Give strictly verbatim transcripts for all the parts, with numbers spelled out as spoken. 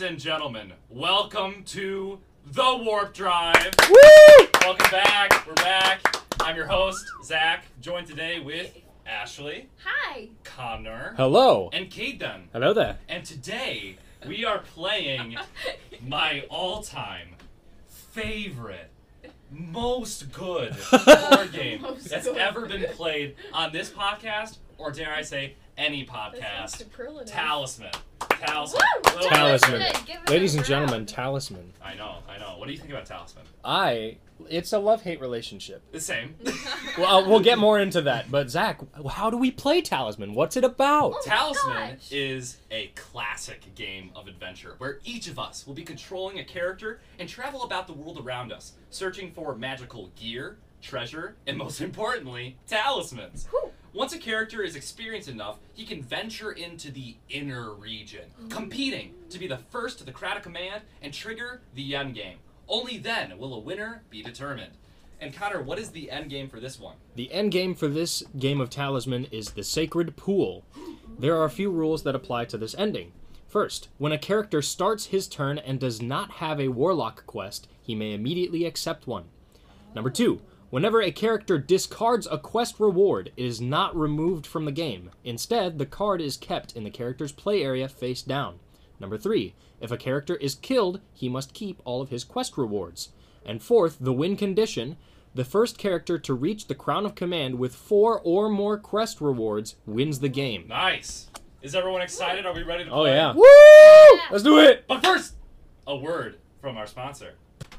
Ladies and gentlemen, welcome to the Warp Drive. Woo! Welcome back. We're back. I'm your host, Zach, joined today with Ashley. Hi. Connor. Hello. And Caden. Hello there. And today, we are playing my all-time favorite, most good board game Most that's good. ever been played on this podcast, or dare I say, any podcast. Talisman. Talisman. Woo! Little- Talisman. Give it Ladies a and gentlemen, round. Talisman. I know, I know. What do you think about Talisman? I. It's a love-hate relationship. The same. Well, uh, we'll get more into that. But Zach, how do we play Talisman? What's it about? Oh, Talisman gosh. is a classic game of adventure where each of us will be controlling a character and travel about the world around us, searching for magical gear, treasure, and most importantly, talismans. Whew. Once a character is experienced enough, he can venture into the inner region, competing to be the first to the Crown of Command and trigger the end game. Only then will a winner be determined. And Connor, what is the end game for this one? The end game for this game of Talisman is the Sacred Pool. There are a few rules that apply to this ending. First, when a character starts his turn and does not have a Warlock quest, he may immediately accept one. Number two, whenever a character discards a quest reward, it is not removed from the game. Instead, the card is kept in the character's play area face down. Number three, if a character is killed, he must keep all of his quest rewards. And fourth, the win condition, the first character to reach the Crown of Command with four or more quest rewards wins the game. Nice. Is everyone excited? Are we ready to play? Oh yeah. Woo! Let's do it! But first, a word from our sponsor.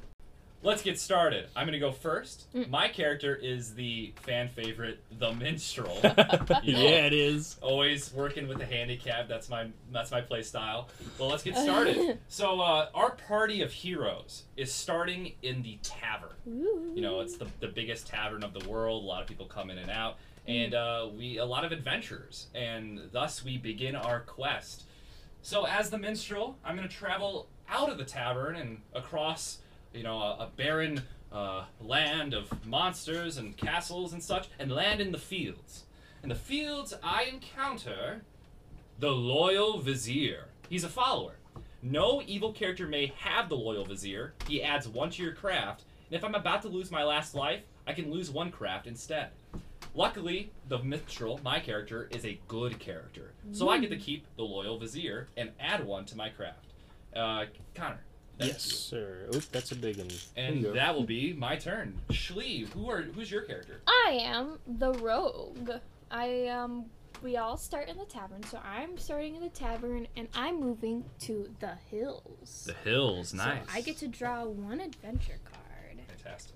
Let's get started. I'm going to go first. My character is the fan favorite, the Minstrel. You know, Yeah, it is. always working with a handicap. That's my that's my play style. Well, let's get started. So, uh, our party of heroes is starting in the tavern. Ooh. You know, it's the the biggest tavern of the world. A lot of people come in and out, and uh, we a lot of adventurers, and thus we begin our quest. So, as the Minstrel, I'm going to travel out of the tavern and across, you know, a, a barren uh, land of monsters and castles and such, and land in the fields. In the fields, I encounter the Loyal Vizier. He's a follower. No evil character may have the Loyal Vizier. He adds one to your craft, and if I'm about to lose my last life, I can lose one craft instead. Luckily, the Minstrel, my character, is a good character, so I get to keep the Loyal Vizier and add one to my craft. Uh, Connor. that's Yes, you. sir. Oop, that's a big one. And There you go. that will be my turn. Schlee, who are who's your character? I am the rogue. I um we all start in the tavern, so I'm starting in the tavern and I'm moving to the hills. The Hills, nice. So I get to draw one adventure card. Fantastic.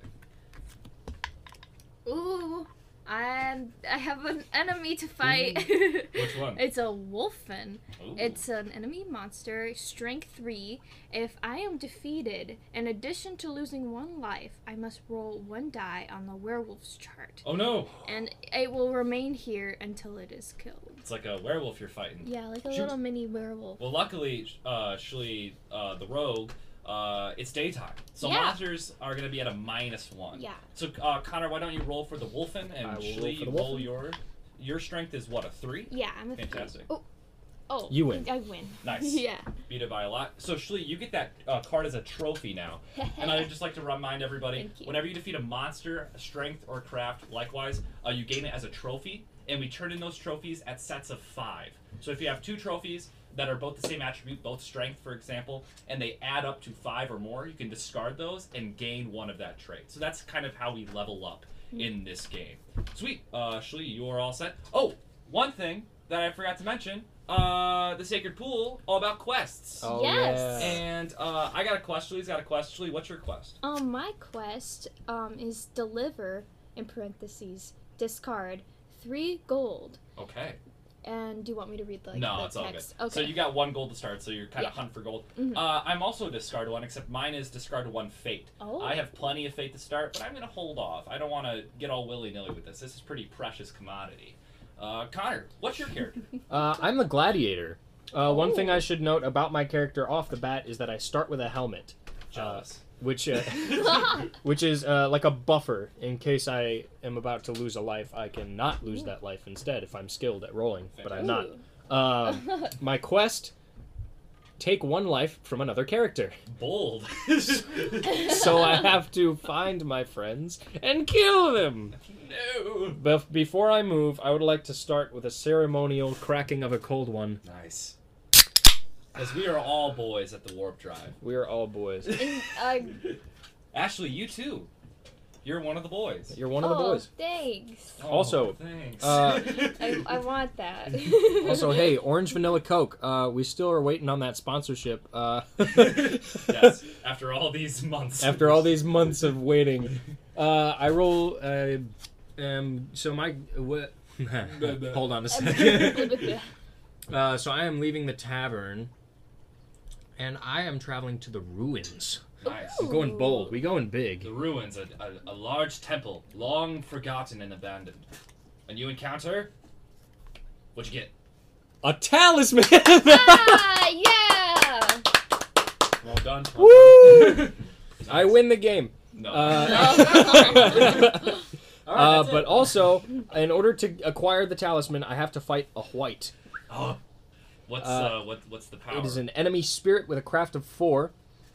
Ooh, I'm, I have an enemy to fight. Which one? It's a wolfen. Ooh. It's an enemy monster, strength three. If I am defeated, in addition to losing one life, I must roll one die on the werewolf's chart. Oh no! And it will remain here until it is killed. It's like a werewolf you're fighting. Yeah, like a Shoot. little mini werewolf. Well, luckily, uh, Schlee, uh, the rogue, uh, it's daytime, so Yeah. monsters are gonna be at a minus one. Yeah. So, uh, Connor, why don't you roll for the Wolfen, and I will roll Schlee, for the roll Wolfen. your your strength is what, a three? Yeah, I'm a Fantastic. Oh, oh, You win. I win. Nice. Yeah. Beat it by a lot. So, Schlee, you get that uh, card as a trophy now. And I'd just like to remind everybody, Thank you. whenever you defeat a monster, a strength, or craft, likewise, uh, you gain it as a trophy, and we turn in those trophies at sets of five. So if you have two trophies that are both the same attribute, both strength, for example, and they add up to five or more, you can discard those and gain one of that trait. So that's kind of how we level up in this game. Sweet. Uh, Schlee, you are all set. Oh, one thing that I forgot to mention, uh, the Sacred Pool, all about quests. Oh, Yes. yeah. And uh, I got a quest. Schlee's got a quest. Schlee, what's your quest? Um, my quest um is deliver in parentheses discard three gold. Okay. And do you want me to read like no, the it's all good. text? Okay. So you got one gold to start, so you're kind of Yeah. hunt for gold. Mhm. Uh, I'm also discard one, except mine is discard one fate. Oh. I have plenty of fate to start, but I'm going to hold off. I don't want to get all willy-nilly with this. This is pretty precious commodity. Uh, Connor, what's your character? Uh, I'm the gladiator. Uh, one thing Oh. I should note about my character off the bat is that I start with a helmet, Jealous. which uh, which is uh, like a buffer in case I am about to lose a life. I can not lose that life instead if I'm skilled at rolling, but I'm not. Ooh. Um, my quest take one life from another character. Bold. So I have to find my friends and kill them. No. But before I move, I would like to start with a ceremonial cracking of a cold one. Nice. Because we are all boys at the Warp Drive. We are all boys. And, uh, Ashley, you too. You're one of the boys. You're one of the oh, boys. thanks. Oh, Also, thanks. uh, I, I want that. Also, hey, Orange Vanilla Coke. Uh, we still are waiting on that sponsorship. Uh, Yes. After all these months. After all these months of waiting, uh, I roll. Uh, um, so my what? Hold on a second. Uh, so I am leaving the tavern, and I am traveling to the ruins. Nice. I'm going bold. We going big. The ruins, a, a, a large temple, long forgotten and abandoned. And you encounter... What'd you get? A talisman. Ah, yeah! Well done. Woo! I win the game. No. Uh, All right, uh, that's but it. also, in order to acquire the talisman, I have to fight a white. Oh. What's, uh, uh, what, what's the power? It is an enemy spirit with a craft of four.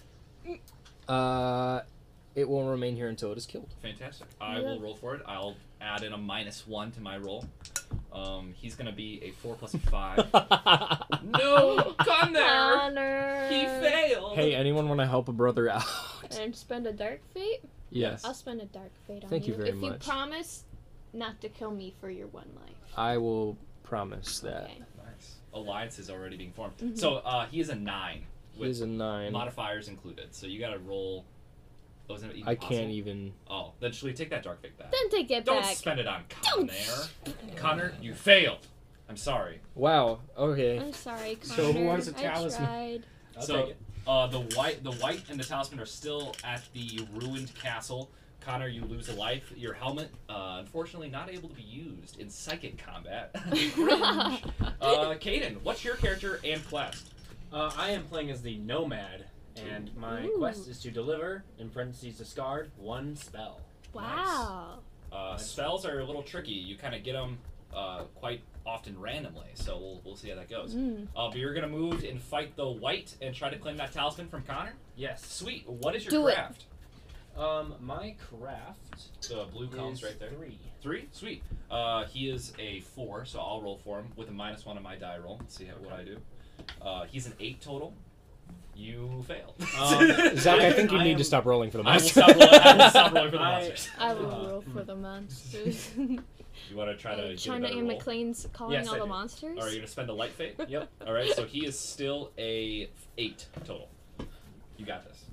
Uh, it will remain here until it is killed. Fantastic. I Yeah. will roll for it. I'll add in a minus one to my roll. Um, he's gonna be a four plus a five. No! Come there! Honor. He failed! Hey, anyone want to help a brother out? And spend a dark fate? Yes. I'll spend a dark fate on Thank you very if much. you promise not to kill me for your one life. I will promise that. Okay. Nice. Alliance is already being formed. Mhm. So, uh, he is a nine. He is a nine. Modifiers included. So you gotta roll... Oh, isn't it even I possible? can't even. Oh, then should we take that dark fate back? Then take it Don't back. spend it on Don't. Connor. Connor, you failed. I'm sorry. Wow. Okay. I'm sorry, Connor. So who wants a I talisman? tried. I'll so, take it. uh, the white, the white, and the talisman are still at the ruined castle. Connor, you lose a life. Your helmet, uh, unfortunately, not able to be used in psychic combat. Cringe. Uh, Caden, what's your character and quest? Uh, I am playing as the Nomad, and my Ooh. quest is to deliver, in parentheses discard, one spell. Wow. Uh, spells are a little tricky. You kind of get them uh, quite often randomly, so we'll, we'll see how that goes. Mm. Uh, but you're gonna move and fight the white and try to claim that talisman from Connor. Yes. Sweet. What is your Do it. craft? Um, my craft The blue columns is right there. three. Three? Sweet. Uh, he is a four, so I'll roll for him with a minus one on my die roll. Let's see how, what I do. Uh, he's an eight total. You failed. Um, Zach, I think you I need am- to stop rolling for the I will monster. stop rolling, I will stop rolling for the I- monsters. I will Uh, roll for the monsters. You want to try to Are you get a trying to better aim roll? McLean's calling Yes, all I the do. monsters? Or are you going to spend a light fate? Yep. All right, so he is still a eight total. You got this.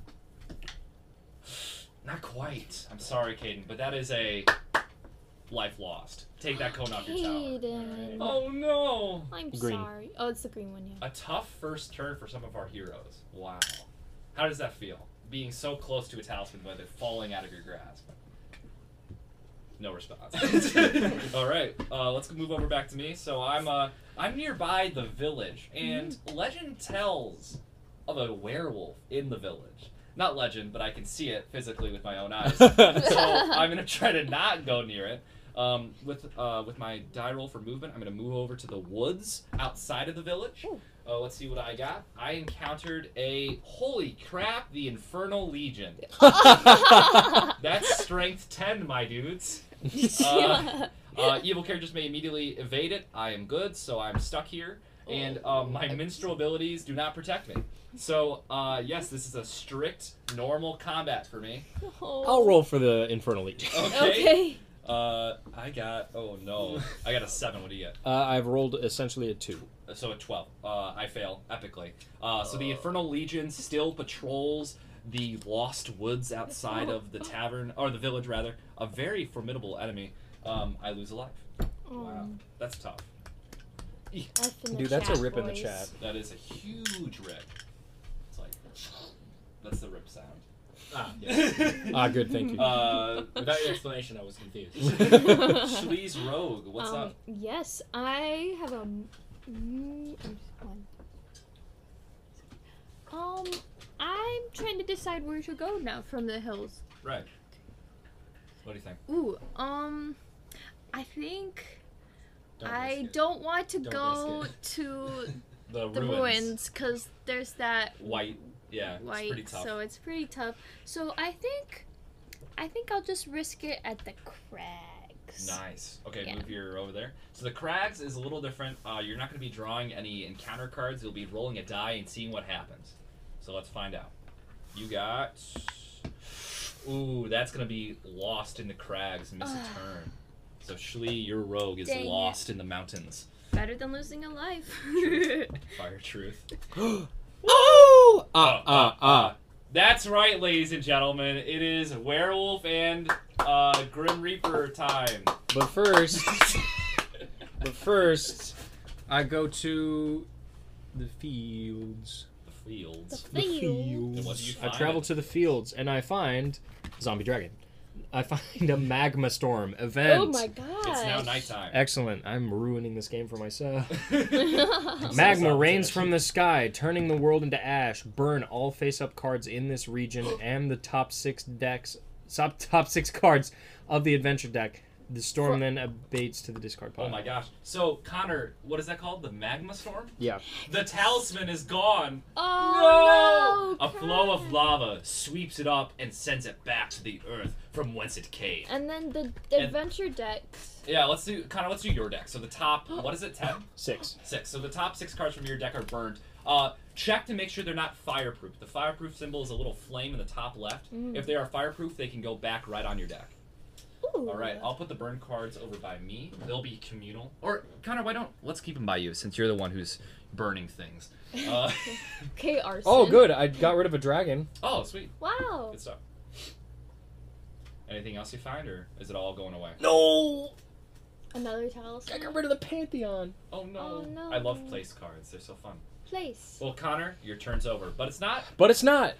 Not quite. I'm sorry, Caden, but that is a life lost. Take that cone off your tower. Hayden. Oh no! I'm Green. sorry. Oh, it's the green one, yeah. A tough first turn for some of our heroes. Wow. How does that feel? Being so close to a talisman, but they're falling out of your grasp. No response. All right, uh, let's move over back to me. So I'm uh, I'm nearby the village, and legend tells of a werewolf in the village. Not legend, but I can see it physically with my own eyes. So I'm gonna try to not go near it. Um, with uh, with my die roll for movement, I'm gonna move over to the woods outside of the village. Ooh. Uh, let's see what I got. I encountered a holy crap, the Infernal Legion. That's strength ten, my dudes. Uh, uh, evil characters may immediately evade it. I am good, so I'm stuck here. And um, my minstrel abilities do not protect me. So, uh, yes, this is a strict, normal combat for me. I'll roll for the Infernal Legion. Okay. Okay. Uh, I got, oh no. I got a seven. What do you get? Uh, I've rolled essentially a two. So a twelve. Uh, I fail epically. Uh, so the Infernal Legion still patrols the lost woods outside of the tavern, or the village rather. A very formidable enemy. Um, I lose a life. Um, That's tough. F in the Dude, that's a chat, rip in the boys. chat. That is a huge rip. It's like, that's the rip sound. Ah, yes. Ah, good, thank you. Uh, Without your explanation, I was confused. Shlee's Rogue, what's um, up? Yes, I have a. Mm, one. Um, I'm trying to decide where to go now from the hills. Right. What do you think? Ooh, um, I think Don't I risk it. don't want to Don't go risk to The, the ruins. ruins, because there's that White. Yeah, it's white, pretty tough. so it's pretty tough. So I think, I think I'll just risk it at the crags. Nice. Okay, Yeah. move your over there. So the crags is a little different. Uh, you're not going to be drawing any encounter cards. You'll be rolling a die and seeing what happens. So let's find out. You got. Ooh, that's going to be lost in the crags. Miss a turn. So Shlee, your rogue is Dang it. lost in the mountains. Better than losing a life. Fire truth. Oh! Ah, ah, ah. That's right, ladies and gentlemen. It is werewolf and uh, Grim Reaper time. But first, but first, I go to the fields. The fields. The field. And what do you I find? travel to the fields and I find zombie dragon. I find a magma storm event. Oh my god. It's now nighttime. Excellent. I'm ruining this game for myself. So Magma zombies rains actually- from the sky, turning the world into ash. Burn all face-up cards in this region and the top six decks, top top six cards of the adventure deck. The storm then abates to the discard pile. Oh my gosh. So, Connor, what is that called? The magma storm? Yeah. The talisman is gone. Oh no! A flow of lava sweeps it up and sends it back to the earth from whence it came. And then the, the adventure decks. Yeah, let's do Connor. Let's do your deck. So the top, what is it? Ten, Six. six. So the top six cards from your deck are burned. Uh, check to make sure they're not fireproof. The fireproof symbol is a little flame in the top left. Mm. If they are fireproof, they can go back right on your deck. Ooh. All right, I'll put the burn cards over by me. They'll be communal. Or Connor, why don't let's keep them by you since you're the one who's burning things. Uh, Okay, Arson. Oh, good. I got rid of a dragon. oh, sweet, Wow. good stuff. Anything else you find, or is it all going away? No! Another I talisman. got rid of the Pantheon. Oh no! Oh, no. I love place cards. They're so fun. Place. Well, Connor, your turn's over, but it's not. But it's not.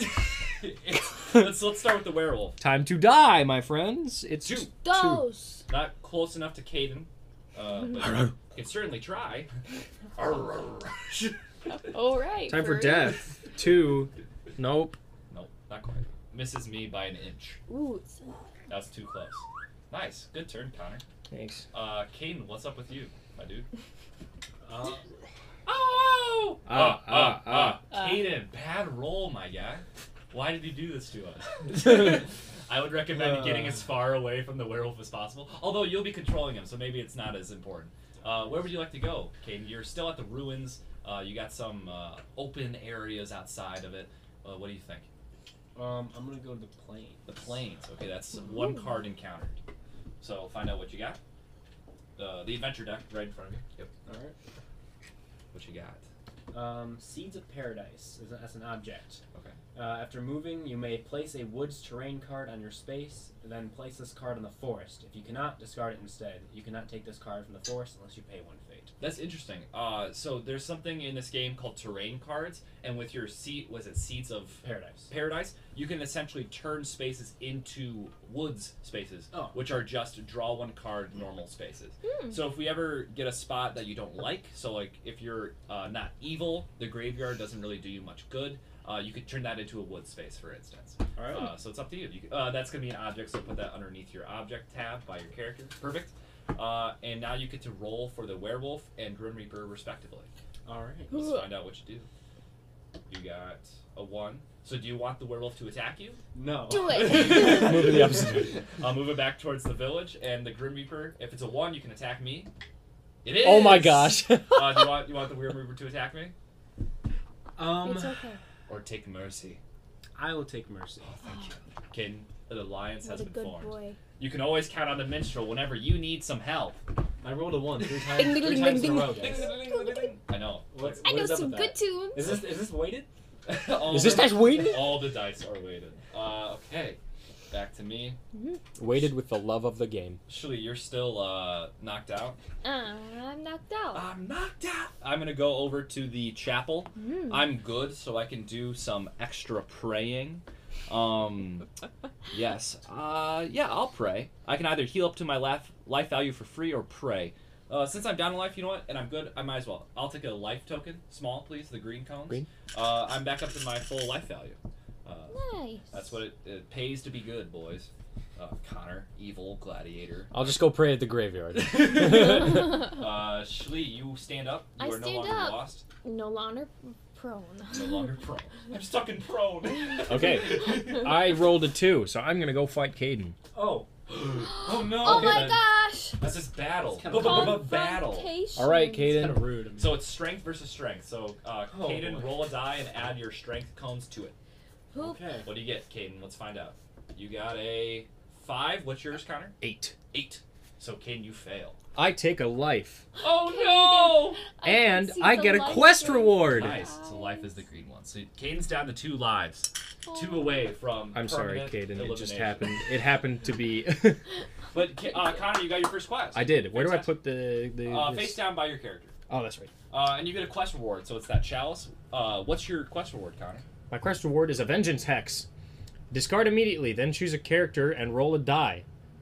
It's, let's let's start with the werewolf. Time to die, my friends. It's Two. Those. Not close enough to Caden, uh, but Two. you can certainly try. All right. Time for real. death. Two. Nope. Nope, not quite. Misses me by an inch. Ooh. It's, That was too close. Nice, good turn, Connor. Thanks. Uh, Caden, what's up with you, my dude? Uh, Oh! Ah, ah, ah. Ah. Caden, bad roll, my guy. Why did you do this to us? I would recommend Uh. getting as far away from the werewolf as possible. Although you'll be controlling him, so maybe it's not as important. Uh, where would you like to go, Caden? You're still at the ruins. Uh, you got some uh, open areas outside of it. Uh, what do you think? um, I'm gonna go to the plane. The plains. Okay, that's one card encountered. So find out what you got. Uh, the adventure deck right in front of you. Yep. All right. What you got? Um, Seeds of Paradise is as an object. Okay. Uh, after moving, you may place a woods terrain card on your space, and then place this card on the forest. If you cannot, discard it instead. You cannot take this card from the forest unless you pay one fate. That's interesting. Uh, so there's something in this game called terrain cards, and with your seat, was it Seeds of Paradise. Paradise? You can essentially turn spaces into woods spaces, Oh. which are just draw one card normal spaces. Hmm. So if we ever get a spot that you don't like, so like if you're uh, not evil, the graveyard doesn't really do you much good. Uh, you could turn that into a wood space, for instance. All right. Uh, so it's up to you. you could, uh, that's going to be an object, so put that underneath your object tab by your character. Perfect. Uh, and now you get to roll for the werewolf and Grim Reaper, respectively. All right. Let's Ooh. find out what you do. You got a one. So do you want the werewolf to attack you? No. Do it. Move to the opposite. I'll move it back towards the village, and the Grim Reaper, if it's a one, you can attack me. It is! Oh my gosh. uh, do you want, you want the Grim Reaper to attack me? Um, It's okay. Or take mercy? I will take mercy. Thank you. Ken, the alliance What has a been good formed. boy. You can always count on the minstrel whenever you need some help. I rolled a one three times, Ding, ding, three ding, times ding, in a row, ding. guys. I know. What's, I what know is up some with good that? tunes. Is this is this weighted? all Is this the, dice weighted? All the dice are weighted. Uh, okay. Back to me. Weighted with the love of the game. Shlee, you're still uh, knocked out. Uh, I'm knocked out. I'm knocked out. I'm gonna go over to the chapel. Mm. I'm good, so I can do some extra praying. Um, yes. Uh, yeah, I'll pray. I can either heal up to my life life value for free or pray. Uh, since I'm down in life, you know what? And I'm good. I might as well. I'll take a life token, small, please. The green cones. Green. Uh, I'm back up to my full life value. Uh, Nice. that's what it, it pays to be good, boys. Uh, Connor, evil gladiator. I'll just go pray at the graveyard. uh, Shlee, you stand up. You I are no stand longer up. lost. No longer prone. No longer prone. I'm stuck in prone. Okay. I rolled a two, so I'm gonna go fight Caden. Oh. Oh no! Oh my Then gosh! That's just battle. It's kinda Bu-bu-bu-bu- Battle. Confrontation. All right, It's Caden. kind of rude. I mean. So it's strength versus strength. So, uh, Oh, Caden, boy. roll a die and add your strength cones to it. Who? Okay. What do you get, Caden? Let's find out. You got a five. What's yours, Connor? Eight. Eight. So, Caden, you fail. I take a life, Oh I can and see I the get a light quest in reward. your Nice. So life is the eyes. green one. So Caden's down to two lives, Oh. two away from. I'm sorry, permanent Caden. It just elimination. happened. It happened to be. But Ca- uh, Connor, you got your first quest. I did. Where do I Fantastic. put the the? Uh, this- face down by your character. Oh, that's right. Uh, and you get a quest reward. So it's that chalice. Uh, what's your quest reward, Connor? My quest reward is a vengeance hex. Discard immediately, then choose a character and roll a die.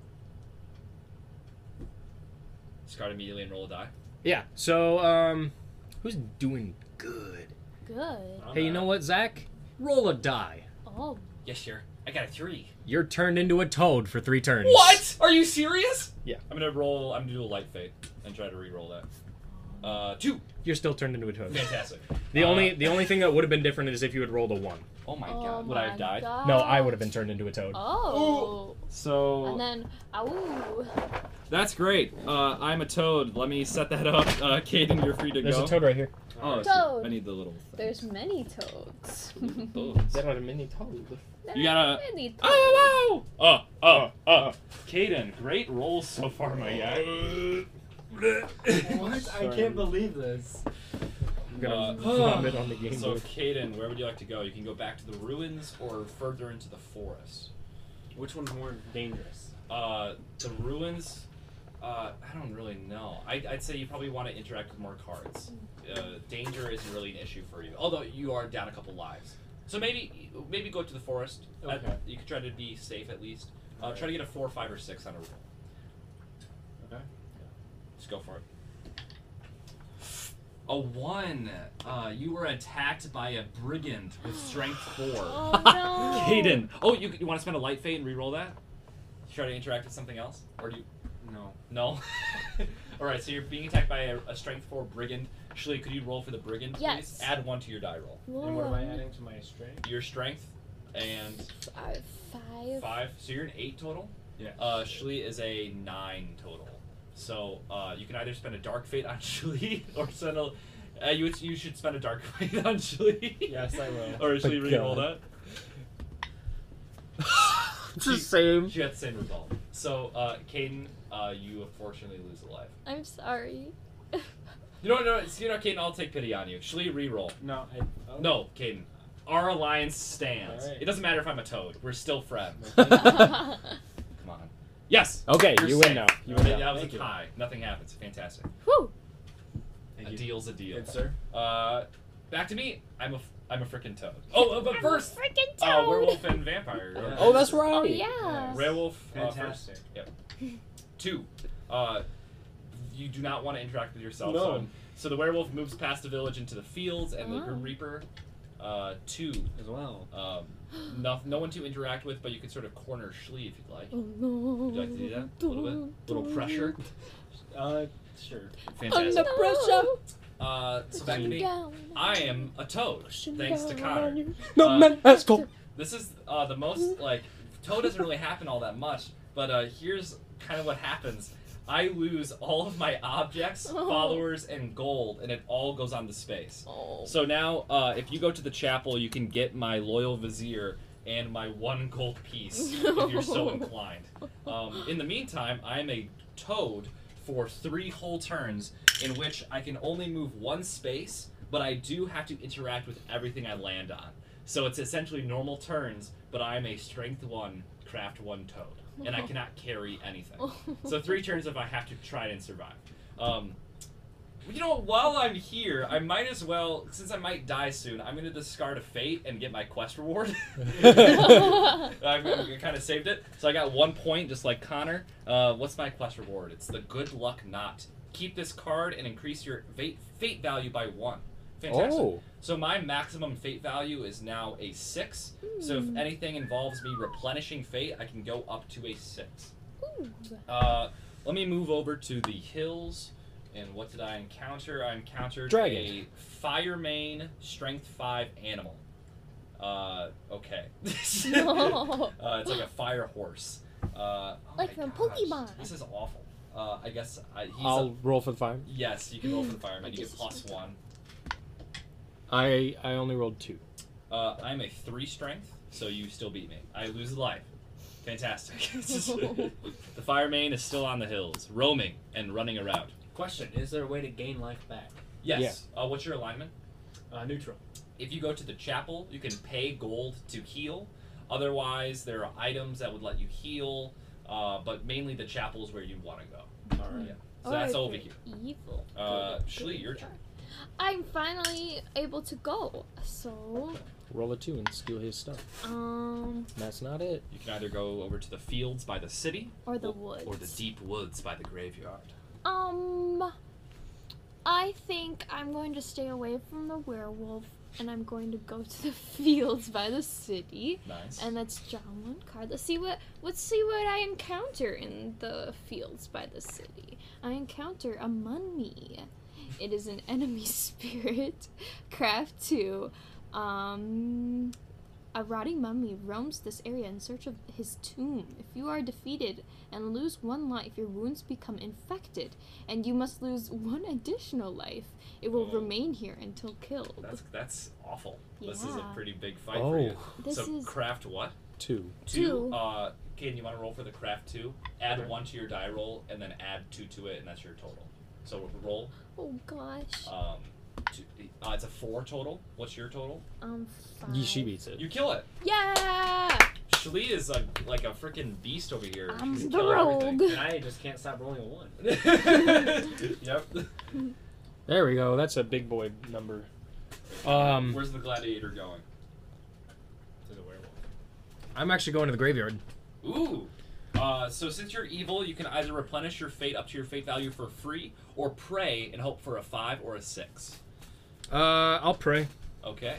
Discard immediately and roll a die. Yeah. So, um, who's doing good? Good. I'm Hey, you not- know what, Zach? Roll a die. Oh. Yes, sure. I got a three. You're turned into a toad for three turns. What? Are you serious? Yeah. I'm gonna roll. I'm gonna do a light fate and try to re-roll that. Uh, two. You're still turned into a toad. Fantastic. The Uh, only the only thing that would have been different is if you had rolled a one. Oh my Oh god. Would I have my died? gosh. No, I would have been turned into a toad. Oh. So And then, ow. that's great. Uh, I'm a toad. Let me set that up. Uh, Caden, you're free to There's go. a toad right here. Oh, I see. Toad. I need the little thing. There's many toads. Toads. There are many toads. There You are gotta- many toads. Oh, oh, oh, oh. Caden, great rolls so far, my guy. What? I Sorry. can't believe this. I'm gonna Uh, vomit on the game So, board. Caden, where would you like to go? You can go back to the ruins or further into the forest. Which one's more dangerous? Uh, the ruins. Uh, I don't really know. I, I'd say you probably want to interact with more cards. Uh, danger isn't really an issue for you, although you are down a couple lives. So maybe maybe go to the forest. Uh, Okay. you could try to be safe at least. Uh, Alright. Try to get a four, five, or six on a roll. Okay. Just go for it. A one. Uh, you were attacked by a brigand with strength four. Oh no. Caden. Oh, you, you want to spend a light fate and re-roll that? Try to interact with something else, or do you? No. No. All right. So you're being attacked by a, a strength four brigand. Shlee, could you roll for the brigand, please? Yes. Add one to your die roll. And what am I adding to my strength? Your strength and Uh, five. five. So you're an eight total. Yeah. Uh, Shlee is a nine total. So uh, you can either spend a dark fate on Shlee or spend a. Uh, you would- you should spend a dark fate on Shlee. Yes, I will. Or Shlee Oh, re-roll God. that. It's the same. She got the same result. So uh, Caden, uh, you unfortunately lose a life. I'm sorry. You know what? No, you know, Caden, I'll take pity on you. Shlee, re-roll. No, I. Oh. No, Caden. Our alliance stands. Alright. It doesn't matter if I'm a toad. We're still friends. Okay. Come on. Yes. Okay, You're you safe. win now. You That win now. was Thank a you. tie. Nothing happens. Fantastic. Whew. Thank a you. deal's a deal. Good, sir. Uh, back to me. I'm a f- I'm a freaking toad. Oh, uh, but I'm a first, freaking uh, toad. werewolf and vampire. Yeah. Oh, that's right. Oh yeah. Werewolf. Uh, first. Fantastic. Yep. Two. Uh, you do not want to interact with yourself. No. So, so the werewolf moves past the village into the fields, and the Oh. Grim Reaper. Uh, two. As well. Um, no, no one to interact with, but you can sort of corner Shlee if you'd like. Oh, no. Would you like to do that? A little bit? little pressure? Uh, sure. Fantastic. Under pressure. Uh, so back to Pushing me. down. I am a toad, Pushing thanks to down Connor. on you. No Uh, man has go. This is uh, the most, like, toad doesn't really happen all that much, but uh, here's kind of what happens. I lose all of my objects, Oh. followers, and gold, and it all goes on to space. Oh. So now, uh, if you go to the chapel, you can get my loyal vizier and my one gold piece if you're so inclined. Um, in the meantime, I'm a toad for three whole turns, in which I can only move one space, but I do have to interact with everything I land on. So it's essentially normal turns, but I'm a strength one, craft one toad, and I cannot carry anything. So three turns if I have to try and survive. Um, you know, while I'm here, I might as well, since I might die soon, I'm going to discard a fate and get my quest reward. I've, I've kind of saved it. So I got one point, just like Connor. Uh, what's my quest reward? It's the Good Luck Knot. Keep this card and increase your fate, fate value by one. Fantastic. Oh. So my maximum fate value is now a six. So if anything involves me replenishing fate, I can go up to a six. Ooh. Uh, let me move over to the hills. And what did I encounter? I encountered Dragon. a fire mane, strength five animal. Uh, okay. No. uh, it's like a fire horse. Uh, oh Like my from gosh, Pokemon. This is awful. Uh, I guess I, he's I'll a, roll for the fire. yes, you can roll for the fireman. You This get is plus true. one. I I only rolled two. Uh, I'm a three strength, so you still beat me. I lose a life. Fantastic. The fire mane is still on the hills, roaming and running around. Question: Is there a way to gain life back? Yes. Uh, what's your alignment? Uh, neutral. If you go to the chapel, you can pay gold to heal. Otherwise, there are items that would let you heal, uh, but mainly the chapel is where you want to go. All right. Yeah. So Or that's if over you're here. Evil. Uh, Good, Shlee, good. your turn. I'm finally able to go. So, Roll a two and steal his stuff. um, That's not it. You can either go over to the fields by the city, or the or, woods. or the deep woods by the graveyard. Um, I think I'm going to stay away from the werewolf, and I'm going to go to the fields by the city. Nice. And let's draw one card. Let's see what let's see what I encounter in the fields by the city. I encounter a mummy. It is an enemy spirit. Craft two. Um a rotting mummy roams this area in search of his tomb. If you are defeated and lose one life, your wounds become infected, and you must lose one additional life. It will Oh. remain here until killed. That's that's awful. This is a Yeah. pretty big fight for Oh. you. This so is craft what? Two. Two. Uh, Kaden, you want to roll for the craft two? Add Okay. one to your die roll, and then add two to it, and that's your total. So roll. oh gosh. Um, two, uh, it's a four total. What's your total? Um five. Ye- She beats it. You kill it. Yeah. Shlee is a, like a freaking beast over here. I'm She's the killing everything. rogue. And I just can't stop rolling a one. Yep. There we go. That's a big boy number. Um, Where's the gladiator going? To the werewolf. I'm actually going to the graveyard. Ooh. Uh, so since you're evil, you can either replenish your fate up to your fate value for free, or pray and hope for a five or a six. Uh, I'll pray. Okay.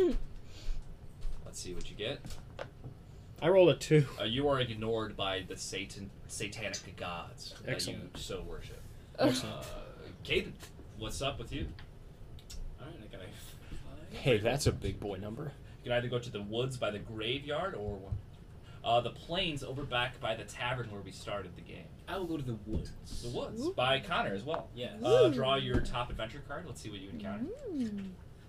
Let's see what you get. I rolled a two. Uh, you are ignored by the Satan, satanic gods Excellent. that you so worship. Excellent. Uh, Caden, what's up with you? All right, I got a five. Hey, that's a big boy number. You can either go to the woods by the graveyard or uh, the plains over back by the tavern where we started the game. I will go to the woods. The woods by Connor as well. Yes. Uh, draw your top adventure card. Let's see what you encounter. Mm.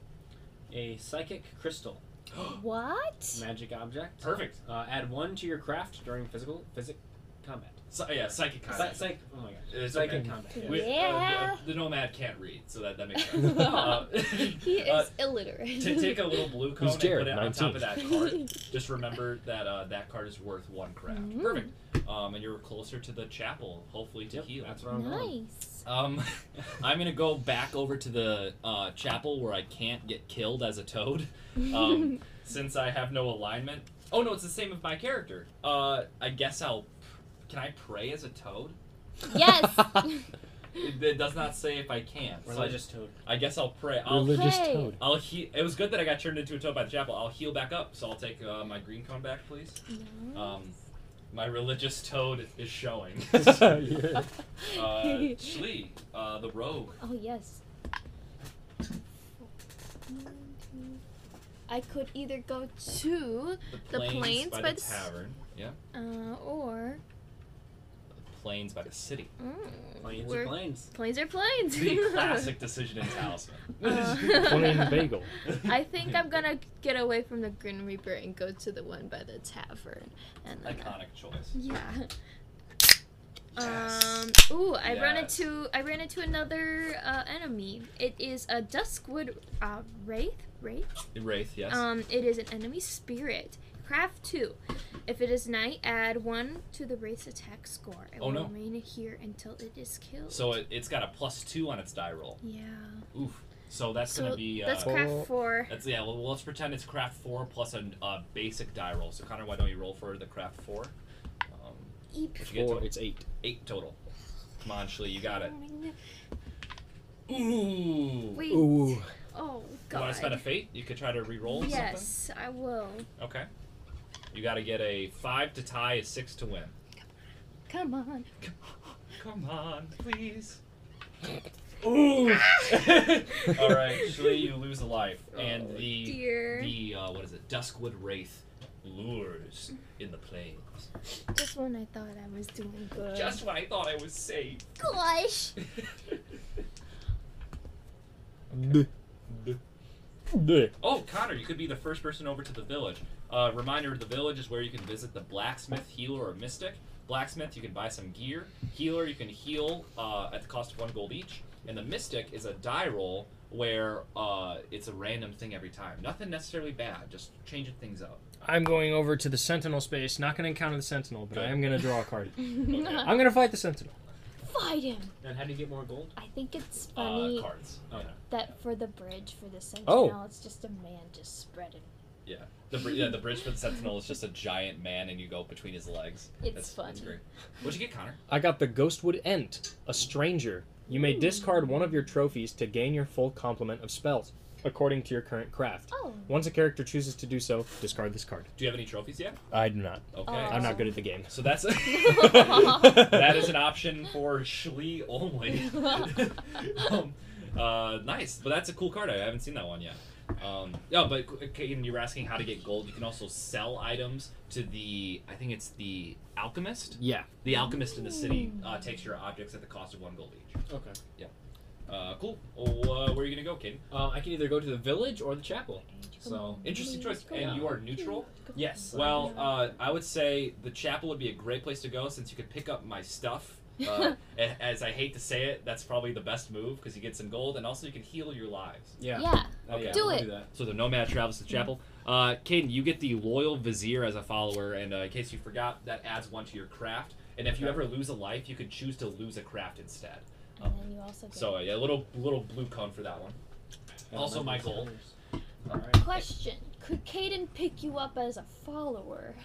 A psychic crystal, What? magic object. Perfect. Uh, add one to your craft during physical physic combat. So, yeah, psychic Psych, combat. psych, oh my gosh. It's Psychic okay. combat. Yeah. We- uh, Yeah. the, the nomad can't read, so that, that makes sense. uh, He is uh, illiterate. to take a little blue cone Who's and Jared, put it on top of that nineteen? card. Just remember that uh, that card is worth one craft. Mm. Perfect. Um, and you're closer to the chapel, hopefully to Yep, heal. that's where I'm going. Nice. Um, I'm gonna go back over to the uh, chapel where I can't get killed as a toad, um, since I have no alignment. Oh no, it's the same with my character. Uh, I guess I'll. Can I pray as a toad? Yes. It, it does not say if I can. So Religious toad. I guess I'll pray. I'll. Religious Hey. toad. I'll he- It was good that I got turned into a toad by the chapel. I'll heal back up, so I'll take uh, my green cone back, please. Um, my religious toad is showing. Yeah. uh, Shlee, uh, the rogue. Oh yes. I could either go to The The plains, plains by, by the the s- tavern. Yeah. uh or Plains by the city. mm, Planes where- are planes. planes are planes. The classic decision in Talisman. Uh, Plain bagel. I think I'm gonna get away from the Grim Reaper and go to the one by the tavern. And then, Iconic choice. yeah. Yes. Um. Ooh, I ran Yes. into I ran into another uh, enemy. It is a Duskwood uh, wraith. Wraith. Wraith, yes. Um. It is an enemy spirit. Craft two. If it is night, add one to the wraith's attack score. It Oh, will no. remain here until it is killed. so it, it's got a plus two on its die roll. yeah. Oof. So that's So gonna be. Uh, that's craft Four. four. That's yeah. Well, let's pretend it's craft four plus a uh, basic die roll. So Connor, why don't you roll for the craft four? Um, Eep. what you get Four. total? It's eight. Eight total. Come on, Shlee, you got it. Ooh. Wait. Ooh. Oh want to spend a fate? You could try to re-roll something. Yes, I will. Okay. You got to get a five to tie, a six to win. Come on. Come on, please. Ooh. All right, Shlee, you lose a life, and Oh, the dear. the uh, what is it? Duskwood Wraith lures in the plains. Just when I thought I was doing good. Just when I thought I was safe. Gosh. Bleh. Bleh. Oh, Connor, you could be the first person over to the village. Uh, reminder: the village is where you can visit the blacksmith, healer, or mystic. Blacksmith, you can buy some gear. Healer, you can heal uh, at the cost of one gold each. And the mystic is a die roll where uh, it's a random thing every time. Nothing necessarily bad, just changing things up. I'm going over to the Sentinel space. Not going to encounter the Sentinel, but I am going to draw a card. Okay. I'm going to fight the Sentinel. Fight him. And how do you get more gold? I think it's Uh, funny cards. Oh, Yeah. that for the bridge for the Sentinel, Oh. it's just a man just spreading. Yeah. The, br- yeah, the bridge for the Sentinel is just a giant man and you go between his legs. It's That's, fun. That's great. What'd you get, Connor? I got the Ghostwood Ent, a stranger. You may discard one of your trophies to gain your full complement of spells, according to your current craft. Oh. Once a character chooses to do so, discard this card. Do you have any trophies yet? I do not. Okay. Oh. I'm not good at the game. So that's that is an option for Shlee only. um, uh, nice, but that's a cool card. I haven't seen that one yet. Um, yeah, but Kaden, you were asking how to get gold. You can also sell items to the, I think it's the alchemist. Yeah. The alchemist in the city uh, takes your objects at the cost of one gold each. Okay. Uh, cool. Oh, uh, where are you gonna go, Kaden? Uh, I can either go to the village or the chapel. So, Interesting choice. And Yeah. you are neutral. yes. Well, uh, I would say the chapel would be a great place to go since you could pick up my stuff. Uh, a- as I hate to say it, that's probably the best move because you get some gold and also you can heal your lives. yeah. Yeah. Okay. Do I'll it. Do that. So the nomad travels to the chapel. Uh, Caden, you get the loyal vizier as a follower, and uh, in case you forgot, that adds one to your craft. And if you Okay. ever lose a life, you could choose to lose a craft instead. And then you also get So uh, yeah, a little little blue cone for that one. Also my goal. All right. Question. Could Caden pick you up as a follower?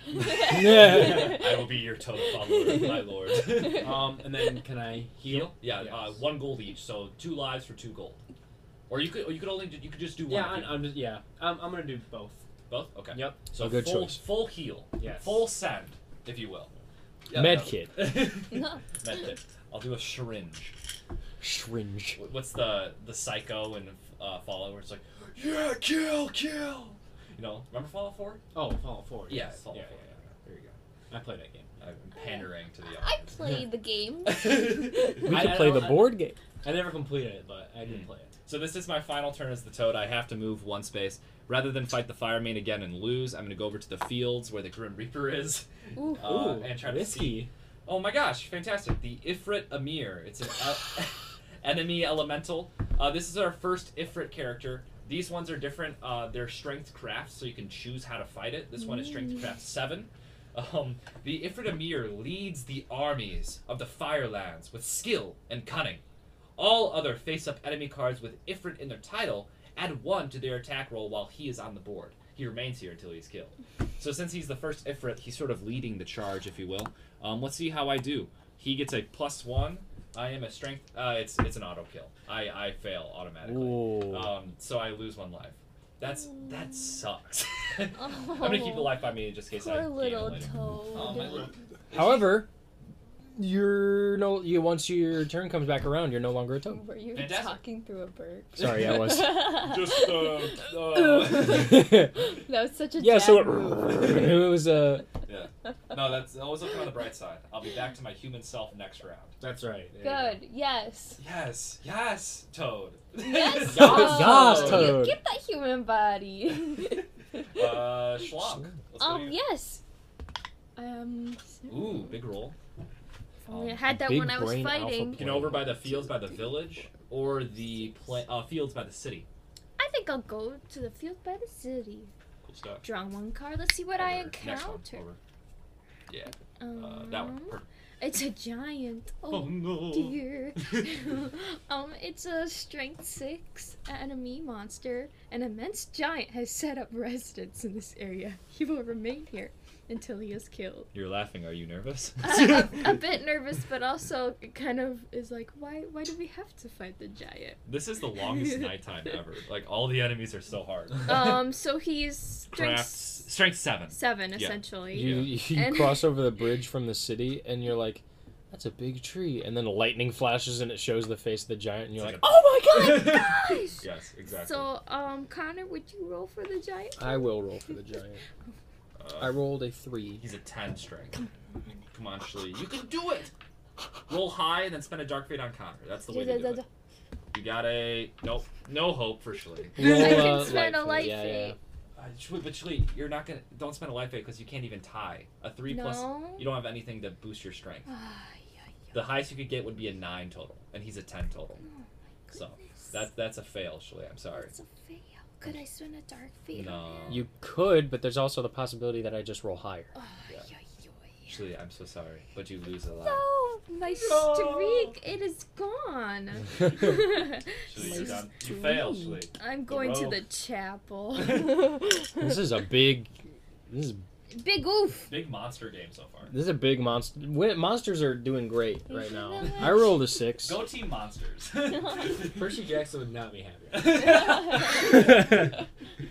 I will be your toad follower, my lord. Um, and then can I heal? Yeah, Yes. uh, one gold each, so two lives for two gold. Or you could, or you could only, do- you could just do one. Yeah, if I'm, you- I'm just yeah. I'm, I'm gonna do both. both. Okay. Yep. So A good full, choice. full heal, Yes. full send, if you will. Med no. kit. No. Med kit. I'll do a syringe. Shringe. Wh- What's the the psycho and uh, Fallout where it's like, yeah, kill, kill. You know, remember Fallout four? Oh, Fallout four. Yeah, yes. Fallout yeah, four. yeah, There you go. yeah. I played that game. I'm pandering to the I audience. played the game. We I- could I play the don't- I- board game. I never completed it, but I did Hmm. play it. So this is my final turn as the Toad. I have to move one space. Rather than fight the Fire Main again and lose, I'm going to go over to the fields where the Grim Reaper is. Ooh. Uh, Ooh, and try to risky. see. Oh my gosh, fantastic. The Ifrit Amir. It's an el- enemy elemental. Uh, this is our first Ifrit character. These ones are different. Uh, they're strength crafts, so you can choose how to fight it. This one is strength craft seven. Um, the Ifrit Amir leads the armies of the Firelands with skill and cunning. All other face-up enemy cards with Ifrit in their title add one to their attack roll while he is on the board. He remains here until he's killed. So since he's the first Ifrit, he's sort of leading the charge, if you will. Um, let's see how I do. He gets a plus one. I am a strength. Uh, it's it's an auto kill. I, I fail automatically. Ooh. Um, so I lose one life. That's that sucks. I'm Oh, gonna keep the life by me just in case I Poor gain it little later. Toad. Oh, my little. However, you're no. You once your turn comes back around, you're no longer a toad. Were you Fantastic. talking through a bird? Sorry, I was. Just uh, uh That was such a yeah. dad So it, move. it was uh, yeah. No, that's always looking on the bright side. I'll be back to my human self next round. That's right. There you Good. Yes. Yes, yes, Toad. Yes. Yes, Toad. Toad. You get that human body. uh, Schlock. Let's go to um. you. Yes. Um. Ooh, big roll. Oh, I Um, had that big when I was brain alpha fighting. You can over by the fields by the village or the pla- uh, fields by the city. I think I'll go to the field by the city. Cool stuff. Draw one card. Let's see what I Over. Next one, encounter. over. Yeah, Um, uh, that one. Perfect. It's a giant. Oh, Oh, no. dear. um, it's a strength six enemy monster. An immense giant has set up residence in this area. He will remain here until he is killed. You're laughing. Are you nervous? a, a bit nervous, but also it kind of is like, why why do we have to fight the giant? This is the longest nighttime ever. Like, all the enemies are so hard. Um, so he's strength Crafts, strength seven. seven, Yeah. essentially. You, you And- cross over the bridge from the city, and you're like, "That's a big tree," and then lightning flashes, and it shows the face of the giant, and you're It's like, like Oh my god, gosh! Yes, exactly. So, um, Connor, would you roll for the giant? "I will roll for the giant." Uh, I rolled a three. He's a ten strength. Come on, Shlee. You can do it! Roll high and then spend a dark fate on Connor. That's the way to do it. You got a... Nope. No hope for Shlee. Roll, I can uh, spend a fate. light yeah, fate. Uh, Shlee- but Shlee, you're not gonna... Don't spend a life fate because you can't even tie. A three plus... No. You don't have anything to boost your strength. Ah, yeah, yeah. The highest you could get would be a nine total. And he's a ten total. Oh, So, goodness. that, that's a fail, Shlee. I'm sorry. That's a fail. Could I spend a dark fate? No. on him? You could, but there's also the possibility that I just roll higher. Oh, Yeah. yeah, yeah. Shlee, I'm so sorry. But you lose a lot. No, my No. streak, it is gone. Shlee, My you're done. You failed, Shlee. I'm going to rogue. the chapel. This is a big. This is Big oof. Big monster game so far. this is a big monster. Monsters are doing great Thank right you now. very I rolled a six. Go Team Monsters. Percy Jackson would not be happy.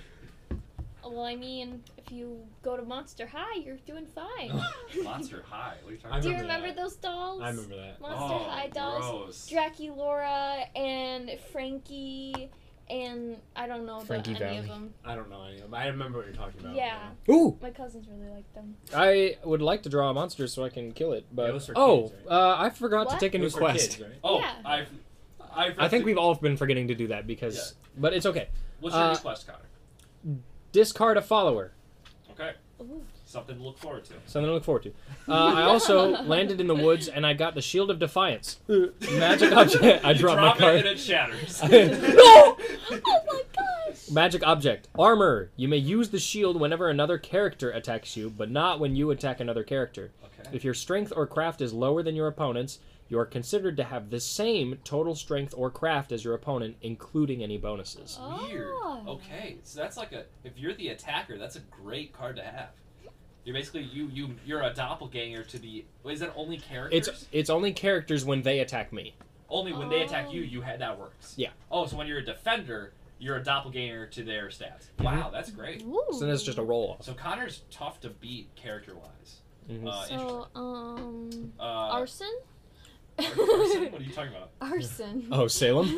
Well, I mean, if you go to Monster High, you're doing fine. Monster High. What are you talking I about? Do you remember remember that. those dolls? I remember that. Monster Oh, High dolls. gross. Draculaura and Frankie and I don't know Frankie the, any Valley. of them. I don't know any of them, but I remember what you're talking about. Yeah. Ooh, My cousins really like them. I would like to draw a monster so I can kill it, but It was for oh, kids, uh, I forgot What? to take a It new was for quest. kids, right? Oh, Yeah. I've, I've. I think we've all been forgetting to do that because, but it's okay. What's your uh, new quest, Connor? Discard a follower. Okay, Ooh. something to look forward to. Something to look forward to. Uh, I also landed in the woods and I got the Shield of Defiance. Magic object. I You dropped my drop it card. and it shatters. No! Oh my gosh! Magic object. Armor. You may use the shield whenever another character attacks you, but not when you attack another character. Okay. If your strength or craft is lower than your opponent's, you are considered to have the same total strength or craft as your opponent, including any bonuses. Weird. Oh. Okay, so that's like a. If you're the attacker, that's a great card to have. You're basically you you you're a doppelganger to the. Wait, is that only characters? It's it's only characters when they attack me. Only when they attack Oh. you, you had that works. Yeah. Oh, so when you're a defender, you're a doppelganger to their stats. Wow, that's great. Ooh. So then it's just a roll off. So Connor's tough to beat character wise. Mhm. Uh, So, um, uh, arson? Arson? What are you talking about? Arson. Oh, Salem?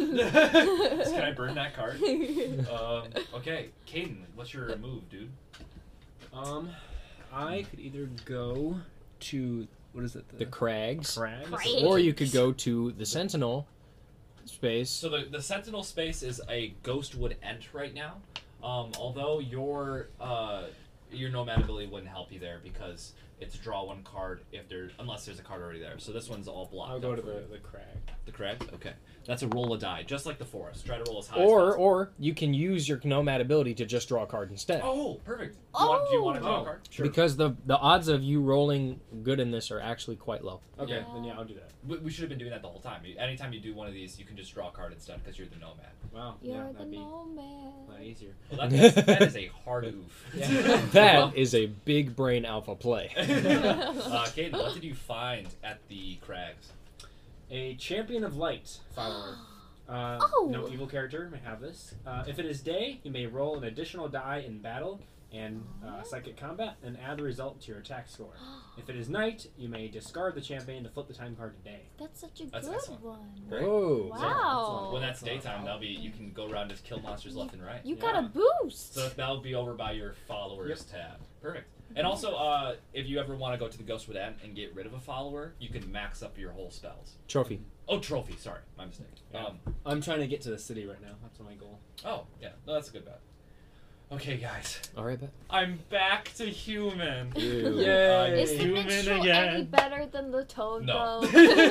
Can I burn that card? Um, okay, Caden, what's your move, dude? Um, I could either go to what is it? The Crags. Crags. Crags. Or you could go to the Sentinel space. So the, the Sentinel space is a Ghostwood Ent right now. Um, although your uh, your Nomad ability wouldn't help you there because it's draw one card if there unless there's a card already there. So this one's all blocked. I'll go up to for the you. the crag. the crag. Okay, that's a roll a die, just like the forest. Try to roll as high. as Or possible. or you can use your Nomad ability to just draw a card instead. Oh, perfect. Do you, want, do you want to draw Oh. a card? Sure. Because the the odds of you rolling good in this are actually quite low. Okay, Yeah. then yeah, I'll do that. We, we should have been doing that the whole time. You- Anytime you do one of these, you can just draw a card instead because you're the Nomad. Wow. You're yeah, the that'd be a nomad. lot easier. Well, that, that's, that is a hard oof. Yeah. That is a big brain alpha play. uh, Caden, what did you find at the crags? A champion of light follower. Uh, Oh. No evil character may have this. Uh, if it is day, you may roll an additional die in battle and uh, psychic combat and add the result to your attack score. If it is night, you may discard the champion to flip the time card to day. That's such a That's good excellent. one. Great. Whoa. Wow. When that's daytime, that'll be you can go around and just kill monsters left and right. You Yeah. got a boost. So that'll be over by your followers tab. Perfect. And also, uh, if you ever want to go to the Ghostwood End and get rid of a follower, you can max up your whole spells. Trophy. Oh, trophy. Sorry, my mistake. Yeah. Um, I'm trying to get to the city right now. That's my goal. oh, yeah. No, that's a good bet. Okay, guys. All right, bet. I'm back to human. Ew. Yay. Is the Human minstrel again. any better than the toad, No.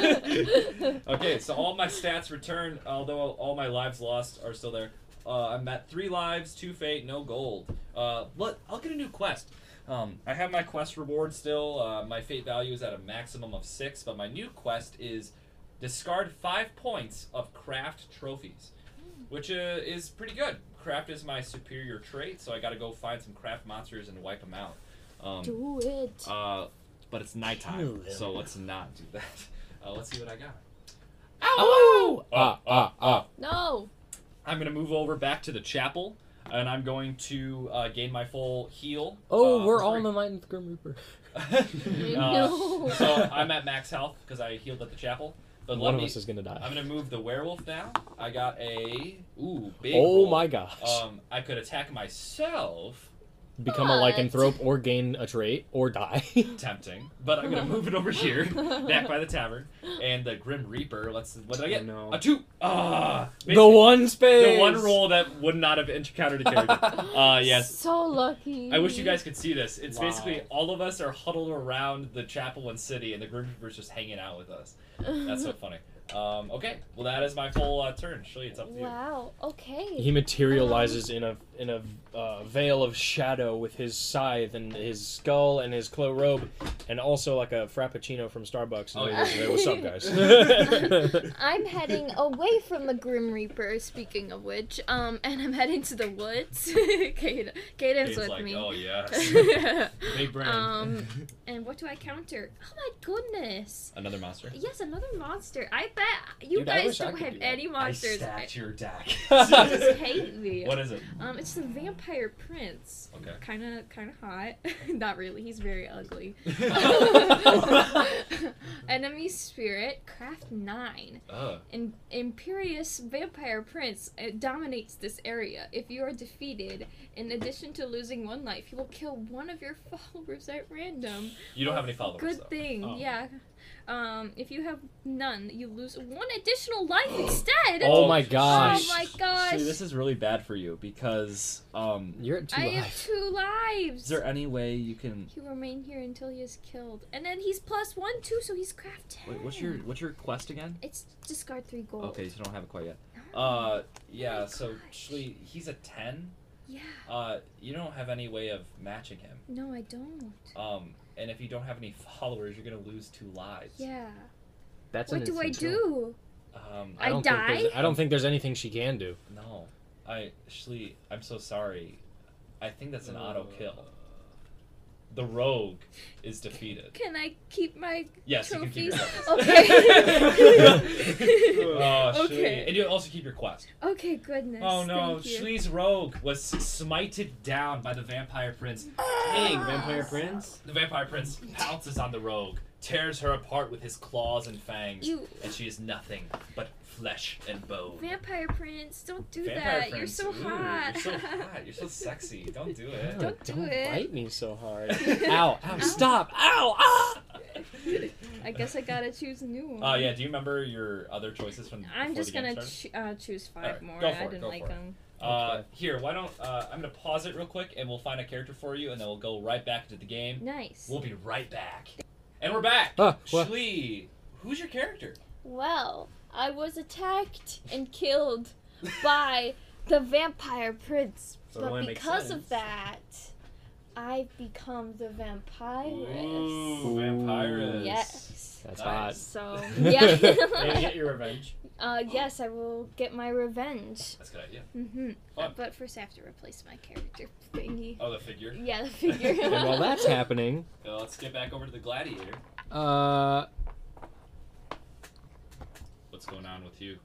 though? Okay, so all my stats return, although all my lives lost are still there. Uh, I'm at three lives, two fate, no gold. Uh, but I'll get a new quest. Um, I have my quest reward still. Uh, my fate value is at a maximum of six, but my new quest is discard five points of craft trophies, which uh, is pretty good. Craft is my superior trait, so I got to go find some craft monsters and wipe them out. Um, Do it. uh, but it's nighttime, Kill them. so let's not do that. Uh, let's see what I got. Oh! Oh, Ah, ah, ah. No. I'm gonna move over back to the chapel, and I'm going to uh, gain my full heal. Oh, uh, we're for all free. in the Might of the Grim Reaper. Uh, No. So I'm at max health because I healed at the chapel. But One let of me, us is gonna die. I'm gonna move the werewolf now. I got a ooh big. Oh roll. my gosh. Um, I could attack myself. Become a What? lycanthrope or gain a trait or die. Tempting, but I'm gonna move it over here, back by the tavern, and the Grim Reaper. Let's. What did I get? Oh, no. A two. Ah. the basically, one space. The one roll that would not have encountered a character. Uh, yes. So lucky. I wish you guys could see this. It's Wow. basically all of us are huddled around the chapel and city, and the Grim Reaper's just hanging out with us. That's so funny. Um, okay, well that is my full uh, turn. Shirley, it's up to you. Wow. Okay. He materializes in a in a uh, veil of shadow with his scythe and his skull and his clo robe, and also like a frappuccino from Starbucks. Oh, And yeah. hey, what's up, guys? I'm heading away from the Grim Reaper, speaking of which, um, and I'm heading to the woods. Kate, Kaden's Kate's with like, me. oh yes. Big brain. um, and what do I counter? Oh my goodness! Another monster. Yes, another monster. I bet you Dude, I guys wish I don't could have do that. any monsters. I stacked your deck. You just hate me. What is it? Um, it's the Vampire Prince. Okay. Kind of, kind of hot. Not really. He's very ugly. Enemy Spirit, Craft nine. Ugh. An Imperious Vampire Prince uh, dominates this area. If you are defeated, in addition to losing one life, he will kill one of your followers at random. You don't have any followers Good though. thing, Oh. yeah. Um, if you have none, you lose one additional life instead. Oh my Oh gosh. my gosh! See, this is really bad for you because um, You're at two I have lives. two lives. is there any way you can? He will remain here until he is killed, and then he's plus one too, so he's craft ten. Wait, what's your what's your quest again? It's discard three gold. Okay, so you don't have it quite yet. No. Uh, yeah. my So gosh. actually, he's a ten. Yeah. Uh, you don't have any way of matching him. No, I don't. Um, and if you don't have any followers, you're gonna lose two lives. Yeah. That's What an do I insane do? Um, I don't think die? there's- I don't think there's anything she can do. no, I actually, I'm so sorry. I think that's an auto kill. The rogue is defeated. Can I keep my Yes, you can keep trophies? your Okay. Oh, Shlee. Okay. And you also keep your quest. Okay, goodness. Oh no, Thank you. Shlee's rogue was smited down by the vampire prince. Dang, Vampire Prince. The vampire prince pounces on the rogue, tears her apart with his claws and fangs, You and she is nothing but flesh and bone. Vampire Prince, don't do Vampire that. You're Prince, so ooh, hot. You're so hot. You're so sexy. Don't do it. Don't do don't it. bite me so hard. Ow, ow, stop. Ow, ah! I guess I gotta choose a new one. Uh, yeah. Do you remember your other choices from? I'm before just the game gonna started? ch- uh, choose five Alright, more. go for I it, didn't go like for it. them. Uh, Okay. here, why don't uh, I'm gonna pause it real quick, and we'll find a character for you, and then we'll go right back into the game. Nice. We'll be right back. And we're back. Ah, what? Shlee, who's your character? Well, I was attacked and killed by the Vampire Prince, So it but only makes because sense. of that, I've become the vampiress. Ooh, vampirus. Yes. That's Nice. So Maybe yeah. get your revenge. uh, yes, I will get my revenge. That's a good idea. Mm-hmm. Fun. But first, I have to replace my character thingy. Oh, the figure. Yeah, the figure. And while that's happening, Uh, let's get back over to the gladiator. uh, What's going on with you?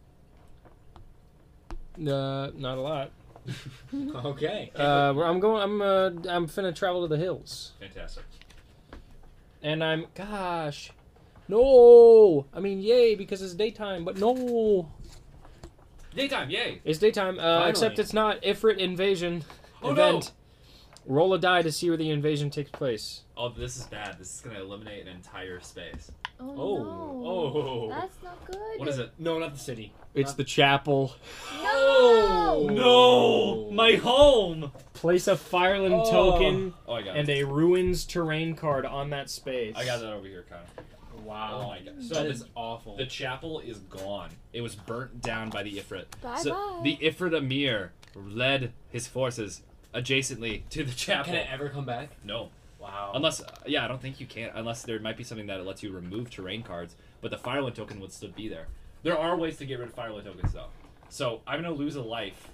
uh, not a lot. Okay. Uh, where I'm going. I'm uh, I'm finna travel to the hills, Fantastic. and I'm gosh, no. I mean, yay because it's daytime, but no, Daytime, yay! it's daytime. Uh, Finally. except it's not Ifrit invasion Oh, event. Roll a die to see where the invasion takes place. Oh, this is bad. This is gonna eliminate an entire space. Oh, Oh. no. Oh. That's not good. What is it? No, not the city. It's Not- the chapel. No! No! My home! Place a Fireland Oh. token Oh, I got and it. a ruins terrain card on that space. I got that over here, Connor. Wow. Oh my god. So That this, is awful. the chapel is gone. It was burnt down by the Ifrit. Bye so bye. the Ifrit Emir led his forces adjacently to the chapel. Can it ever come back? No. Wow. Unless, uh, yeah, I don't think you can. Unless there might be something that lets you remove terrain cards, but the Fireland token would still be there. There are ways to get rid of Fireland tokens, though. So I'm gonna lose a life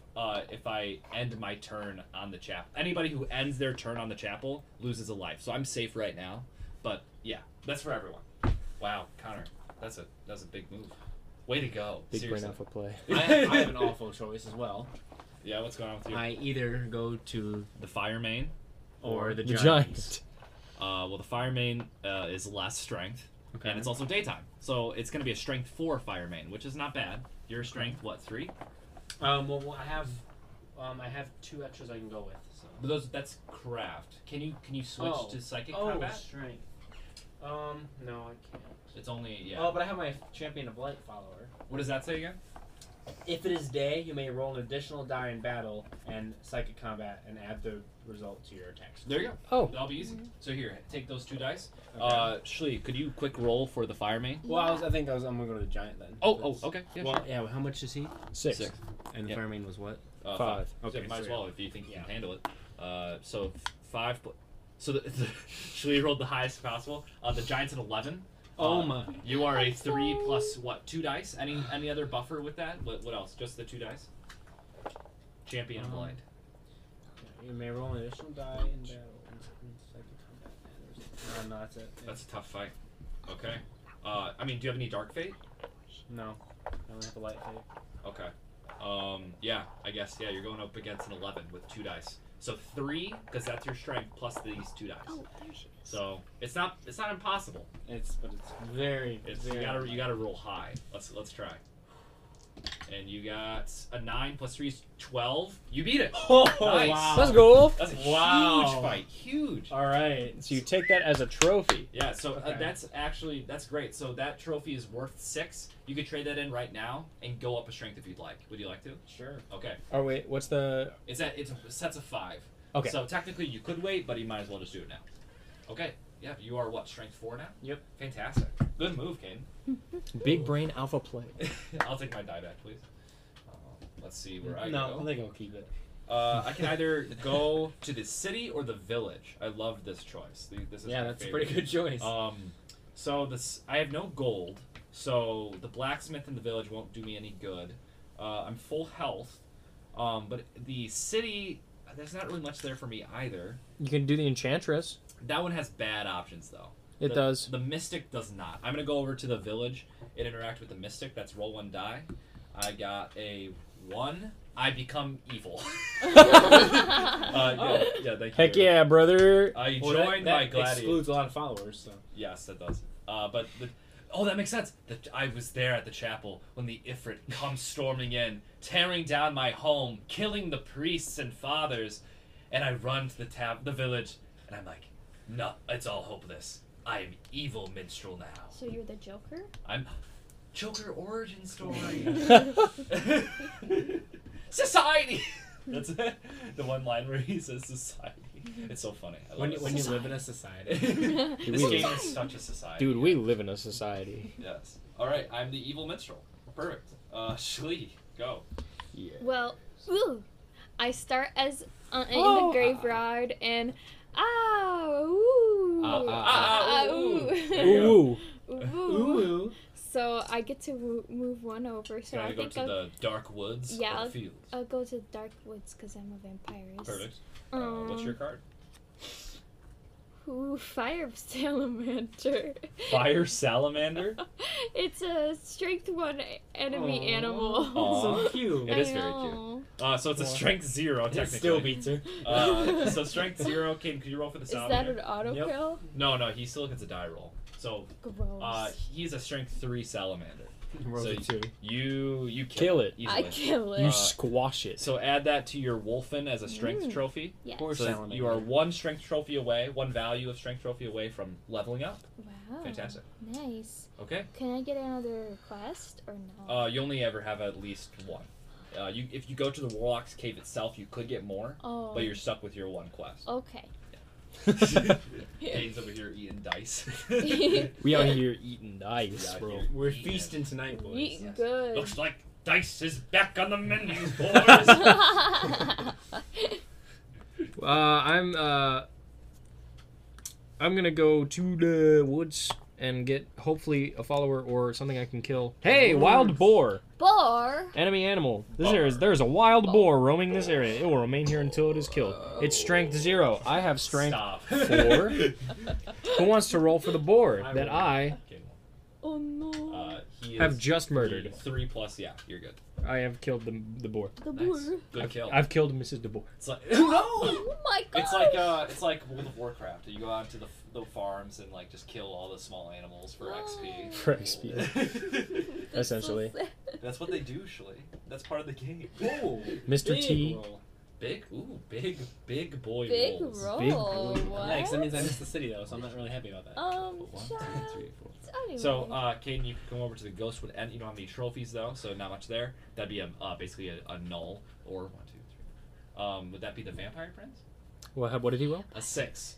uh, if I end my turn on the chapel. Anybody who ends their turn on the chapel loses a life. So I'm safe right now. But yeah, that's for everyone. Wow, Connor, that's a that's a big move. Way to go. Big brain Seriously. alpha play. I, I have an awful choice as well. Yeah, what's going on with you? I either go to The fire main. or the, The giants. giant. Uh, well, the fire main uh, is less strength, Okay. and it's also daytime, so it's going to be a strength four fire main, which is not bad. Your strength, what, three? Um, well, well, I have, um, I have two extras I can go with. So. But those that's craft. Can you can you switch Oh. to psychic Oh, combat? strength. Um, no, I can't. It's only yeah. Oh, but I have my champion of light follower. What does that say again? If it is day, you may roll an additional die in battle and psychic combat and add the result to your attacks. There you go. Oh. That'll be easy. So here, take those two dice. Okay. Uh, Shlee, could you quick roll for the fire main? well, I was. I think I was. I'm gonna go to the giant then. Oh, That's- oh, okay. Yeah, well, sure. yeah. How much is he? Six. Six. And the Yeah. fire main was what? Uh, Five. Okay, Okay, might as so well if you think you yeah. can handle it. Uh, so f- five. Pl- so the, the Shlee rolled the highest possible. Uh, the giant's an eleven. Oh Uh, my. You are a three plus what? Two dice. Any any other buffer with that? What what else? Just the two dice. Champion of Um, light. You may roll an additional die in battle and and psychic combat. And there's- No, no, that's it. Yeah. That's a tough fight. Okay. Uh, I mean, do you have any dark fate? No, I only have a light fate. Okay. Um, yeah, I guess yeah. You're going up against an eleven with two dice. So three, because that's your strength plus these two dice. Oh, there she is. So it's not it's not impossible. It's but it's very. It's very you gotta you gotta roll high. Let's let's try. And you got a nine plus three is twelve. You beat it. Oh Nice. wow. Let's go. That's a Wow. huge fight. Huge. All right. So you take that as a trophy. Yeah. So uh, Okay. that's actually that's great. So that trophy is worth six. You could trade that in right now and go up a strength if you'd like. Would you like to? Sure. Okay. Oh wait, what's the? It's at it's sets of five. Okay. So technically you could wait, but you might as well just do it now. Okay. Yeah. You are what, strength four now? Yep. Fantastic. Good move, Caden. Big brain alpha play. I'll take my die back, please. Uh, let's see where I no, go. I think I'll keep it. Uh, I can either go to the city or the village. I love this choice. The- This is Yeah, my that's a favorite. pretty good choice. Um, so this I have no gold, so the blacksmith in the village won't do me any good. Uh, I'm full health, um, but the city there's not really much there for me either. You can do the enchantress. That one has bad options though. It The- does. The mystic does not. I'm gonna go over to the village and interact with the mystic. That's roll one die. I got a one. I become evil. uh, yeah, yeah, thank you. Heck very yeah, brother. much. I Well, that- joined that my gladiator. excludes a lot of followers. So. Yes, that does. Uh, but the, oh, that makes sense. The, I was there at the chapel when the Ifrit comes storming in, tearing down my home, killing the priests and fathers, and I run to the tab, the village, and I'm like, no, it's all hopeless. I am evil minstrel now. So you're the Joker? I'm Joker origin story. Society. That's it. The one line where he says society. It's so funny. I love When it. you, when you live in a society. This we- game is such a society. Dude, we live in a society. Yes. All right. I'm the evil minstrel. Perfect. Uh, Shlee, go. Yeah. Well, ooh, I start as uh, in Oh. the graveyard and ah ooh Ah, ah, ah, ah, ah, ooh. ooh. There you Ooh. Ooh. Ooh. So I get to wo- move one over. So Can I I go think to I'll, the dark woods Yeah, or I'll- the fields? I'll go to Dark Woods because I'm a vampire. Perfect. Uh, Um, what's your card? Ooh, fire salamander. Fire salamander. It's a strength one enemy Aw. animal. Aw. So cute. It I is very cute. know. Uh, so it's a Well, strength zero It technically. still beats her. Uh, so strength zero. Can could you roll for the Is that salamander? an auto Yep. kill? No, no. He still gets a die roll. So Gross. uh, he's a strength three salamander. Rolls So a two. You you Kill it. easily. I kill it. You Uh, squash it. So add that to your Wolfen as a strength Mm. trophy. yes. Poor So salamander. you are one strength trophy away, one value of strength trophy away from leveling up. Wow. Fantastic. Nice. Okay. Can I get another quest or no? Uh, you only ever have at least one. Uh, you if you go to the Warlock's Cave itself, you could get more, oh. but you're stuck with your one quest. Okay. Kane's over here eating dice. We out here eating dice, Yeah, bro. here. We're Eat feasting tonight, boys. Eat Yes. good. Looks like dice is back on the menu, boys. Uh, I'm uh, I'm gonna go to the woods and get hopefully a follower or something I can kill. Hey, wild boar! Boar. Enemy animal. This Boar. area is, there is a wild boar roaming this area. It will remain here until it is killed. It's strength zero. I have strength Stop. four. Who wants to roll for the boar I that will. I Okay, Oh no. well, uh, he is have just murdered? Three plus, yeah, you're good. I have killed the, the boar. the Nice. boar. Good kill. I've killed Missus DeBoer. It's like no. Oh my god. It's like uh, it's like World of Warcraft. You go out to the, the farms and like just kill all the small animals for X P. For X P. That's so essentially. sad. That's what they do, Shelly. That's part of the game. Ooh, Mister big T. roll. Big, ooh, big, big boy Big rolls. roll. Big What? Thanks. That means I missed the city though, so I'm not really happy about that. Um, One, two, child. three, four. Anyway. So, uh, Caden, you can come over to the Ghostwood End. You don't have any trophies though, so not much there. That'd be a uh, basically a, a null or one, two, three. Um, would that be the Vampire Prince? What, what did he roll? A six.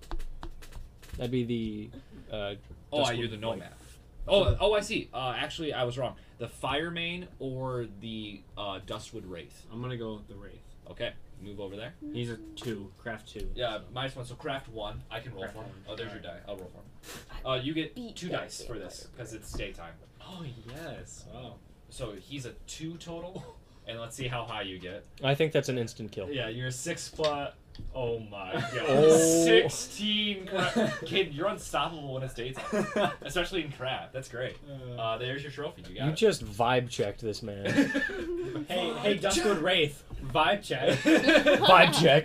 That'd be the. Uh, Oh, Dustwood you're the White. Nomad. Oh, oh, I see. Uh, actually, I was wrong. The Fire Mane or the uh, Dustwood Wraith. I'm gonna go with the Wraith. Okay, move over there. He's a two, craft two. Yeah, minus one. So craft one. I can roll Craft for him. one. Oh, there's your die. Alright. I'll roll for him. Uh, you get Beat two that dice for this vampire because it's daytime. Oh yes. Wow. So he's a two total, and let's see how high you get. I think that's an instant kill. Yeah, you're a six plus. Oh my god. Oh. sixteen. Cra- Kid, you're unstoppable when it's daytime, especially in craft. That's great. Uh, there's your trophy. You got You it. just vibe checked this man. Hey, hey, Dustwood Wraith. Vibe check. Vibe check.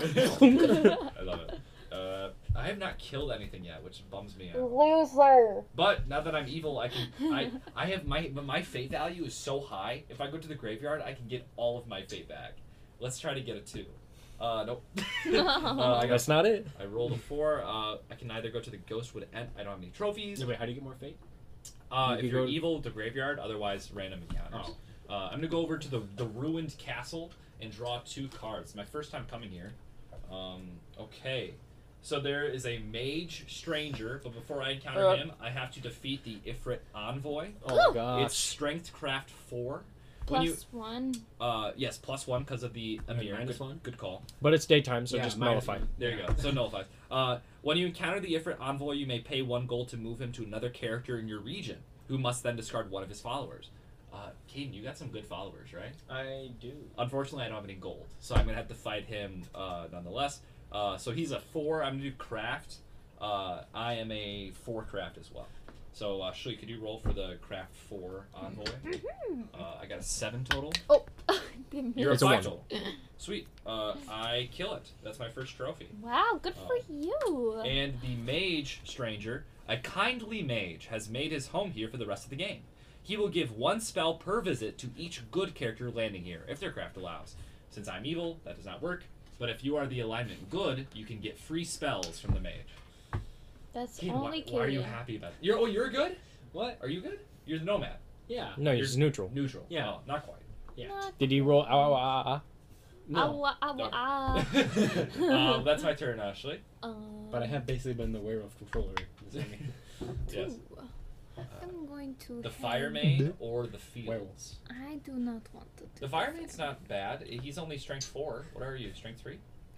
I love it. Uh, I have not killed anything yet, which bums me out. Loser. But now that I'm evil, I can. I I have my my fate value is so high. If I go to the graveyard, I can get all of my fate back. Let's try to get a two. Uh, nope. uh, I got. That's not it. I rolled a four. Uh, I can either go to the Ghostwood End. I don't have any trophies. Wait, how do you get more fate? Uh, You if could you're go- evil, the graveyard. Otherwise, random encounters. Oh. Uh, I'm gonna go over to the the ruined castle and draw two cards. My first time coming here. Um, okay. So there is a mage stranger, but before I encounter Uh. him, I have to defeat the Ifrit envoy. Oh my It's gosh. strength craft four. When Plus you, one. uh, yes, plus one because of the And Amir. minus good, one? good call. But it's daytime, so Yeah, just minus nullify. one. There you go. So nullifies. Uh, when you encounter the Ifrit envoy, you may pay one gold to move him to another character in your region, who must then discard one of his followers. Uh, Caden, you got some good followers, right? I do. Unfortunately, I don't have any gold, so I'm gonna have to fight him uh, nonetheless. Uh, so he's a four. I'm gonna do craft. Uh, I am a four craft as well. So, uh, Shui, could you roll for the craft four envoy? Uh, I got a seven total. Oh, didn't You're a It's a five one. total. Sweet. Uh, I kill it. That's my first trophy. Wow, good Oh. for you. And the mage stranger, a kindly mage, has made his home here for the rest of the game. He will give one spell per visit to each good character landing here, if their craft allows. Since I'm evil, that does not work. But if you are the alignment good, you can get free spells from the mage. That's Kid, only why, why are you Kaden. happy about it? You're, oh, you're good? What? Are you good? You're the nomad. Yeah. No, You're he's neutral. Neutral. Yeah. Oh, not quite. Yeah. Not- Did he roll? Ah, ah, ah, ah. No. Awa, awa, ah. um, that's my turn, Ashley. Um, But I have basically been the werewolf controller. this game. Yes. two. I'm going to. The head- Fire Mane or the Fields? Werewolves. I do not want to. do The Fire Mane's not bad. He's only strength four. What are you? Strength three?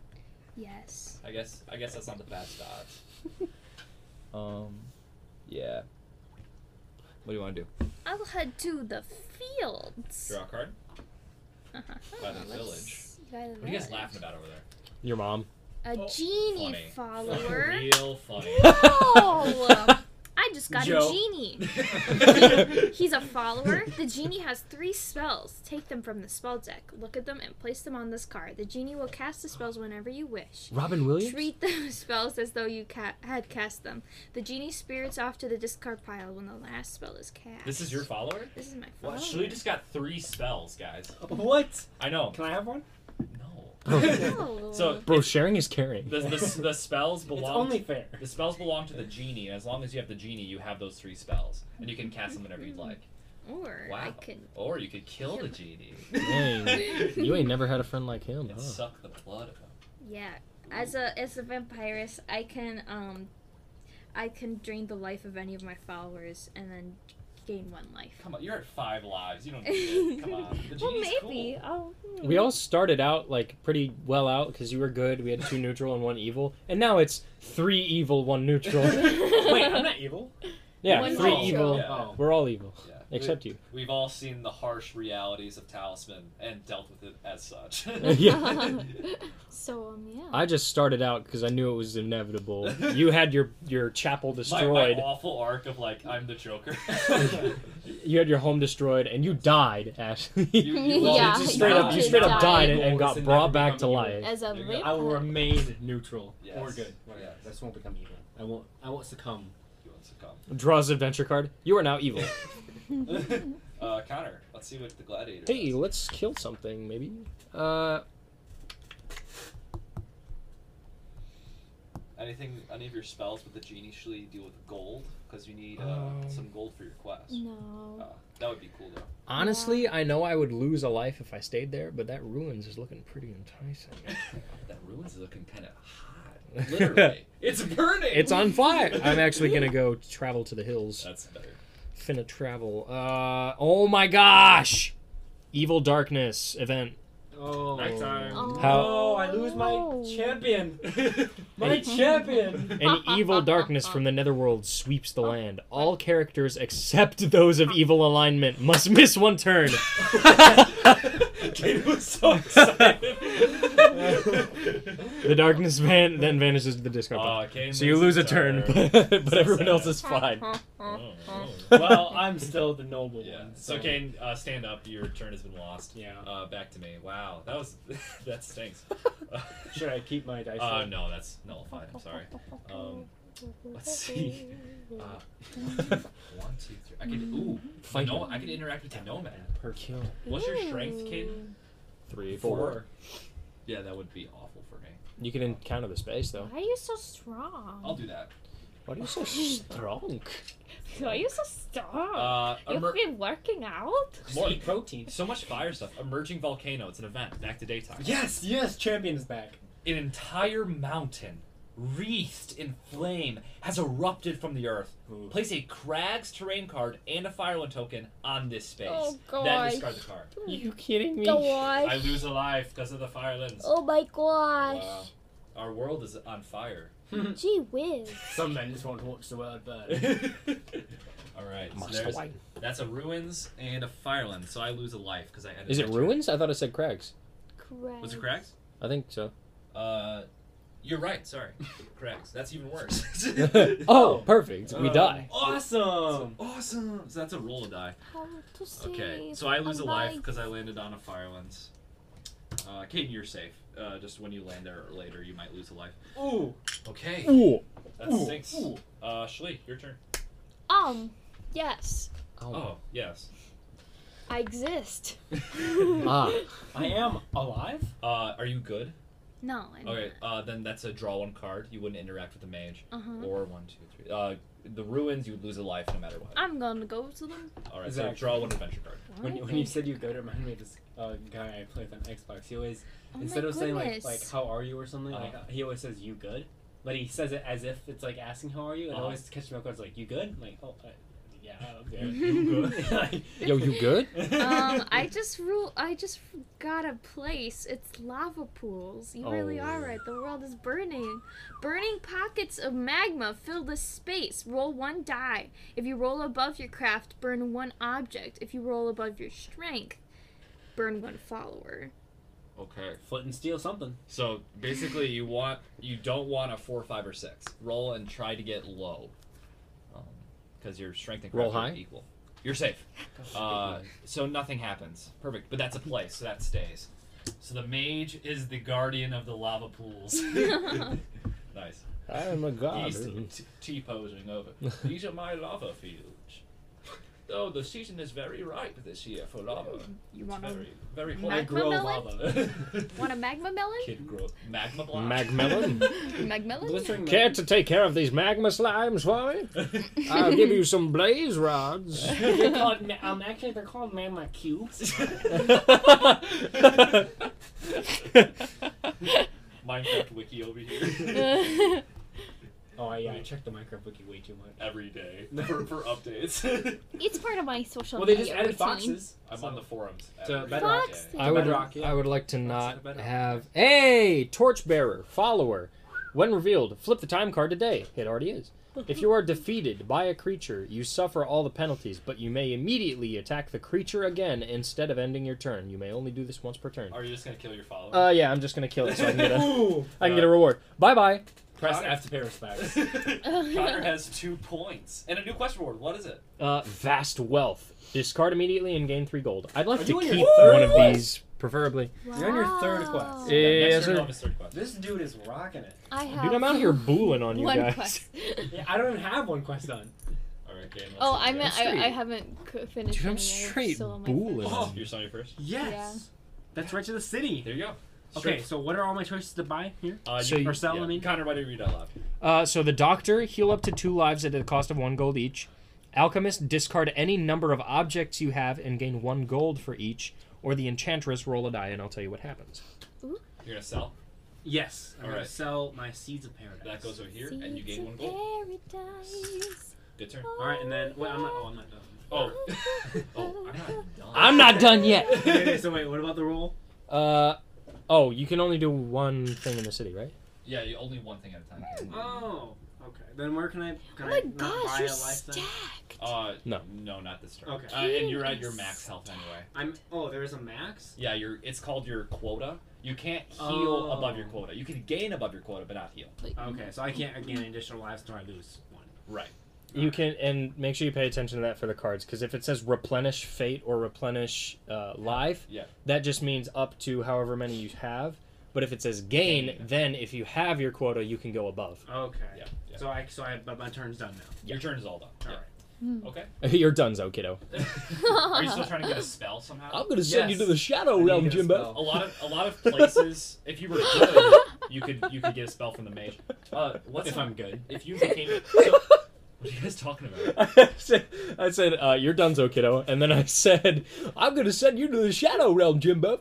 Yes. I guess. I guess that's not the bad odds. Um, yeah. What do you want to do? I will head to the fields. Draw a card. By the Let's- village. by the What are you guys village. laughing about over there? Your mom. A Oh, genie funny. follower. Real funny. Oh! I just got Joe. a genie. He's a follower. The genie has three spells. Take them from the spell deck. Look at them and place them on this card. The genie will cast the spells whenever you wish. Robin Williams? Treat the spells as though you ca- had cast them. The genie spirits off to the discard pile when the last spell is cast. This is your follower? This is my follower. Well, Shelly just got three spells, guys. What? I know. Can I have one? No. Oh. So Bro, sharing is caring. the, the, the spells It's belong. only fair. The spells belong to the genie, and as long as you have the genie, you have those three spells, and you can cast them whenever you'd like. Or Wow. I could. Or you could kill the genie Dang. You ain't never had a friend like him, and huh? suck the blood of him. Yeah, as a as a vampirist, I can um, I can drain the life of any of my followers and then gain one life. Come on, you're at five lives. You don't need it. Come on. The well, genie's maybe. cool. Oh. hmm. We all started out like pretty well out because you were good. We had two neutral and one evil, and now it's three evil, one neutral. Wait, I'm not evil. Yeah, One three neutral. evil. Yeah. Oh. We're all evil, Yeah. except you. We've all seen the harsh realities of Talisman and dealt with it as such. Yeah. So um yeah. I just started out because I knew it was inevitable. You had your your chapel My, destroyed. my awful arc of like I'm the Joker. You had your home destroyed, and you died, Ashley. You- you Well, Yeah, you just he straight up, died. you straight up Died. died and, and Goal is got to brought never back to become evil. life. As a There you go. vampire. I will remain neutral Yes. or good. Whatever. Yes. I just won't become evil. I won't. I won't succumb. You want to come. Draws adventure card. You are now evil. uh, Connor, let's see what the gladiator. Hey, does. let's kill something, maybe. Uh, Anything? Any of your spells with the genie usually deal with gold? Because you need uh, Um, some gold for your quest. No. Uh, that would be cool though. honestly, I know I would lose a life if I stayed there, but that ruins is looking pretty enticing. That ruins is looking kind of hot. Literally, it's burning. It's on fire. I'm actually gonna go travel to the hills. That's better. Finna travel. Uh, oh my gosh! Evil Darkness event. Oh. Nighttime. Oh. How- Oh, I lose my No. champion. My champion. An evil darkness from the netherworld sweeps the land. All characters except those of evil alignment must miss one turn. Kate was so excited. The darkness van then vanishes to the discard pile. Aw, Kane So you lose a loses turn, her. but, but So everyone sad. else is fine. Oh, oh. Well, I'm still the noble Yeah. one. So Kane, uh, stand up. Your turn has been lost. Yeah. Uh, back to me. Wow, that was that stinks. Should I keep my dice? Uh, roll? no, that's nullified. I'm sorry. Um, let's see. Uh, one, two, three. I can. Ooh. Fight. No, I can interact with the nomad. Kill. What's your strength, Caden? Three, Four. four. Yeah, that would be awful for me. You can encounter the space though. Why are you so strong? I'll do that. Why are you so strong? Why are you so strong? Uh, You've emer- been working out? more Eat protein. so much fire stuff. Emerging volcano. It's an event. Back to daytime. Yes, yes, champion is back. An entire mountain, wreathed in flame, has erupted from the earth. Ooh. Place a Crag's terrain card and a Fireland token on this space. Oh, Then gosh. discard the card. You kidding me? Gosh. I lose a life because of the Firelands. Oh my gosh. Wow. Our world is on fire. Gee whiz. Some men just want to watch the world burn. All right. So Master there's, White. that's a ruins and a Fireland. So I lose a life because I added. Is it extra. ruins? I thought it said crags. Correct. Was it Crags? I think so. Uh, you're right. Sorry, Crags. That's even worse. Oh, perfect. We Uh, die. Awesome. Awesome. So that's a roll to die. How to save Okay, so I lose a life life. because I landed on a Firelands. Uh, Caden, you're safe. Uh, just when you land there later, you might lose a life. Ooh. Okay, Ooh. that Ooh, stinks. ooh. Uh, Shlee, your turn. Um, yes. Oh, yes. I exist. Ah. I am alive. Uh, are you good? No, I'm Okay, uh, then that's a draw one card. You wouldn't interact with the mage. Uh-huh. Or one, two, three. Uh, the ruins, you would lose a life no matter what. I'm gonna go to them. All right, Exactly. so draw one adventure card. When, you- when you said you go to remind me of this uh, guy I play with on Xbox. He always Oh instead my of saying like goodness. like how are you or something, Uh-huh. like he always says you good, but he says it as if it's like asking how are you, and Uh-huh. I always catch me off guard. It's like you good? I'm like oh uh, yeah, okay. You good? Like- Yo, you good? um, I just rule. I just got a place. It's lava pools. You really Oh. are right. The world is burning. Burning pockets of magma fill the space. Roll one die. If you roll above your craft, burn one object. If you roll above your strength, burn one follower. Okay. Flint and steel something. So basically, you want you don't want a four, five, or six. Roll and try to get low, because your strength and Roll craft are high? equal. You're safe. Uh, so nothing happens. Perfect. But that's a place, so that stays. So the mage is the guardian of the lava pools. Nice. I am a god. He's t- T-posing over. These are my lava fields. Oh, the season is very ripe this year for lava. You It's want a very, very magma hot. I grow melon? lava. want a magma melon? Kid growth. Magma block. Magmelon? Magmelon? Blistering Care to take care of these magma slimes for me? I'll give you some blaze rods. they're called, ma- um, actually, they're called magma cubes. Minecraft wiki over here. Oh yeah, I check the Minecraft wiki way too much. Every day for, for updates. It's part of my social Well, they media just added routine. foxes. I'm so- on the forums. To every Bedrock. Fox? day. I would, Bedrock, yeah. I would like to Fox not is a bedrock. have. Hey, torchbearer, follower. When revealed, flip the time card today. It already is. If you are defeated by a creature, you suffer all the penalties, but you may immediately attack the creature again instead of ending your turn. You may only do this once per turn. Are you just gonna kill your follower? Uh, yeah, I'm just gonna kill it so I can get a, Ooh. I can get a reward. Bye bye. Press Connor- F to pay respects. Connor has two points and a new quest reward. What is it? Uh, vast wealth. Discard immediately and gain three gold. I'd like Are to you on your keep third one of quest? these, preferably. You're on your third quest. Yeah, Next yes, turn sir. you'll have his third quest. This dude is rocking it. I have. Dude, I'm out here booling on you one guys. quest. Yeah, I don't even have one quest done. All right, Gabe. let's Oh, see what I you meant got. I, I straight. haven't c- finished. Dude, I'm any. straight still on my booling. first. Oh. You're Sony first. Yes. Yeah. That's right to the city. There you go. Okay, so what are all my choices to buy here? Uh, So you, you- Or sell, yeah. I mean? Connor, why don't you read out loud? Uh, so the doctor, heal up to two lives at the cost of one gold each. Alchemist, discard any number of objects you have and gain one gold for each. Or the enchantress, roll a die and I'll tell you what happens. You're gonna sell. Yes. I'm All going right. to sell my Seeds of Paradise. That goes over here, and you Seeds gain one of gold. Paradise. Good turn. All right, and then... Wait, I'm not... Oh, I'm not done. Oh, oh, I'm not done. I'm not done yet. okay, okay, so wait, what about the roll? Uh, oh, you can only do one thing in the city, right? Yeah, you only one thing at a time. Oh, okay. Then where can I... Can Oh I my not gosh, buy you're a life then? stacked. Uh, No. no, not this turn. Okay. Uh, and you're at your max health anyway. I'm... Oh, there's a max? Yeah, you're. It's called your quota. You can't heal Oh. above your quota. You can gain above your quota, but not heal. Okay, so I can't gain additional lives until I lose one. Right. You can, and make sure you pay attention to that for the cards, because if it says replenish fate or replenish uh, life, Yeah. that just means up to however many you have. But if it says gain, Gain. then if you have your quota, you can go above. Okay. Yeah. yeah. So I... So I... But my turn's done now. Your turn is all done. All yeah. Hmm. Okay. You're donezo, kiddo. Are you still trying to get a spell somehow? I'm gonna send you Yes. to the Shadow I need Realm, to get a Jimbo. spell. A lot of a lot of places, if you were good, you could you could get a spell from the mage. Uh, what's If some- I'm good. If you became so, what are you guys talking about? I said, I said uh, you're donezo, kiddo, and then I said, I'm gonna send you to the Shadow Realm, Jimbo.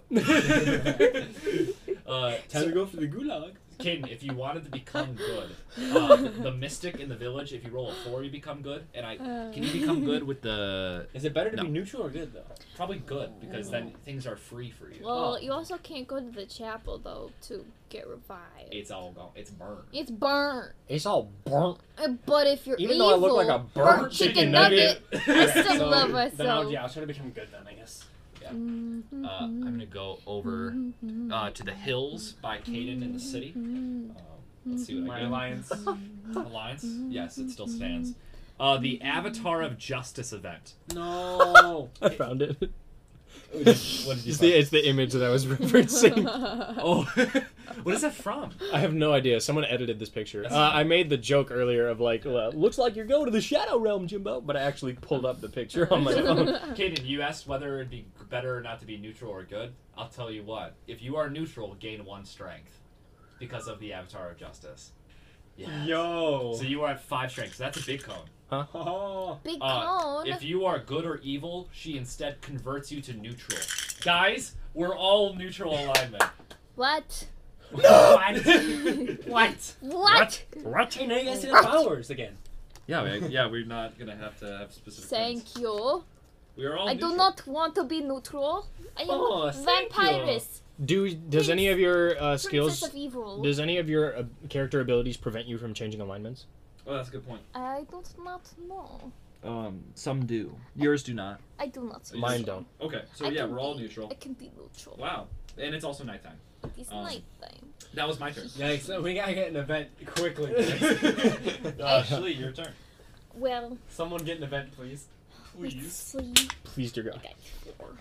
Uh, Time to go for the gulag. Caden, if you wanted to become good, uh, the mystic in the village, if you roll a four, you become good. And I can you become good with the Is it better to No. be neutral or good, though? probably good because then things are free for you. Well, Oh. you also can't go to the chapel though to get revived. It's all gone. It's burned. It's burnt. It's all burnt. Uh, But if you're Even evil, though I look like a burnt chicken nugget, I still So, love Then I'll, myself. yeah, I'll try to become good then, I guess. Mhm. Uh, I'm gonna go over uh, to the hills by Caden in the city. Um, let's see what My I get. alliance. Alliance? Yes, it still stands. Uh, the Avatar of Justice event. No. I found it. What did you It's the, find? it's the image that I was referencing. Oh, what is that from? I have no idea. Someone edited this picture. Uh, That's- I made the joke earlier of like, well, looks like you're going to the Shadow Realm, Jimbo. But I actually pulled up the picture on my phone. Caden, you asked whether it'd be better or not to be neutral or good. I'll tell you what. If you are neutral, gain one strength because of the Avatar of Justice. Yes. Yo. So you are at five strength. So that's a big cone. Oh. Big Uh, cone. If you are good or evil, she instead converts you to neutral. Guys, we're all neutral alignment. What? What? What? What? Hey, now you guys see the powers again. Yeah, we, yeah, we're not gonna have to have specific. Thank you. We are all. I neutral. do not want to be neutral. I am Oh, a thank you. vampirist. Do does any of your uh, skills? Princess of evil. Does any of your uh, character abilities prevent you from changing alignments? Oh, that's a good point. I do not know. Um, some do. Yours do not. I do not. So Mine just- don't. Okay, so I yeah, can we're all be- neutral. I can be neutral. Wow, and it's also nighttime. It's Um, nighttime. That was my turn. Yikes, so we gotta get an event quickly. uh, Ashley, your turn. Well, Someone get an event, please. let's Please. see. Please, dear I God. got four.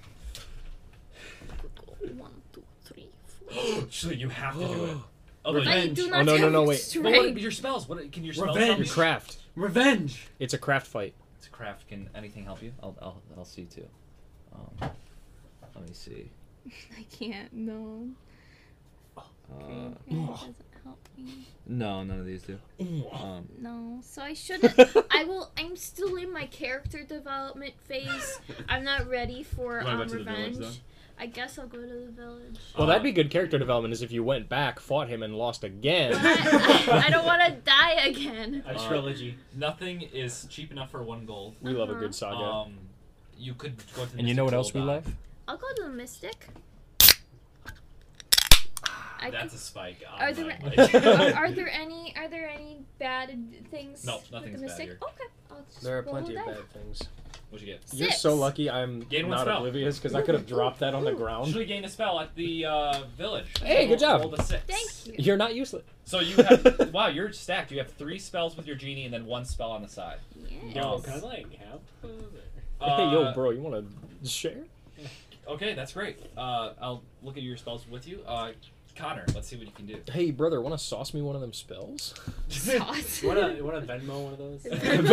One, two, three, four. Ashley, you have to do it. Oh, Revenge. I do not Oh, no, no, have no, wait. strength. But what, your spells? What can your spells Revenge. help Your you? craft. Revenge! It's a craft fight. It's a craft. Can anything help you? I'll, I'll, I'll see too. Um, let me see. I can't. No. Uh, It doesn't help me. no, none of these do. Um, No. So I shouldn't. I will. I'm still in my character development phase. I'm not ready for You wanna go um, to the village, revenge. then? I guess I'll go to the village. Well, Uh, that'd be good character development. Is if you went back, fought him, and lost again. I, I, I don't want to die again. A Uh, trilogy. Nothing is cheap enough for one gold. We love a Uh-huh. good saga. Um, you could go to. the and you know what Mystic else we Gold, uh, love? I'll go to the Mystic. I That's could- a spike. on Are there my are, plate. are there any are there any bad things? No, with nothing's the bad mistake? here. Okay, I'll just There are roll plenty of that. bad things. What'd you get? You're Six. so lucky I'm Gain one not spell. oblivious because I could have dropped that on the ground. Usually gain a spell at the uh, village. Hey, good job. Rolled a six. Thank you. You're not useless. So you have wow, you're stacked. You have three spells with your genie and then one spell on the side. Yes. Yo, Oh. kind of like how? Uh, hey, yo, bro, you want to share? Okay, that's great. Uh, I'll look at your spells with you. Uh, Connor, let's see what you can do. Hey, brother, want to sauce me one of them spells? Sauce. You wanna, you wanna Venmo one of those?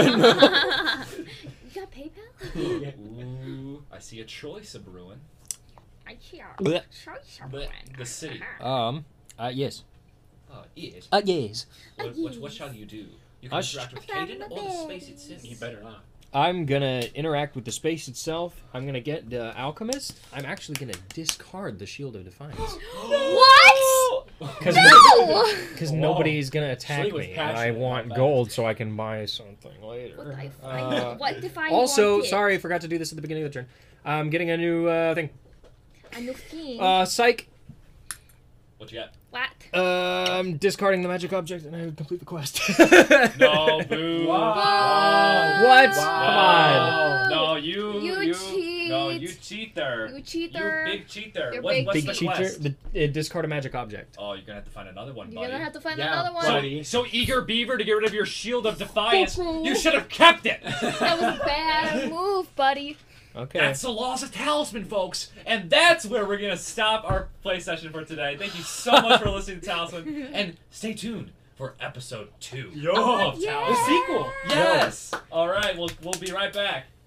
You got PayPal? Ooh, I see a choice of brewing. I hear. Blech. But the city. Um, uh, yes. Uh, yes. Uh, yes. What, what, what shall you do? You can I sh- interact with Caden or the space itself. You better not. I'm gonna interact with the space itself. I'm gonna get the alchemist. I'm actually gonna discard the shield of defiance What? because No! because Whoa. nobody's gonna attack Sleep was me, and I passionate want about that. gold so I can buy something What later. I Uh, find? What if I also, want it? sorry, I forgot to do this at the beginning of the turn. I'm getting a new uh, thing. A new thing. Uh, psych. What you got? what? Uh, I'm discarding the magic object and I complete the quest. No, boo. Wow. What? Wow. No, no, you, You you, cheat. no, you cheater. You cheater. You big cheater. You're What, big what's Big the cheater. quest? The, uh, discard a magic object. Oh, you're gonna have to find another one, You're buddy. gonna have to find Yeah, another one. buddy. So eager, Beaver, to get rid of your shield of defiance. Cuckoo. You should have kept it. That was a bad move, buddy. Okay. That's the laws of Talisman, folks. And that's where we're going to stop our play session for today. Thank you so much for listening to Talisman. And stay tuned for episode two Yo, of yeah. Talisman. the sequel. Yes. All right, we'll, we'll be right back.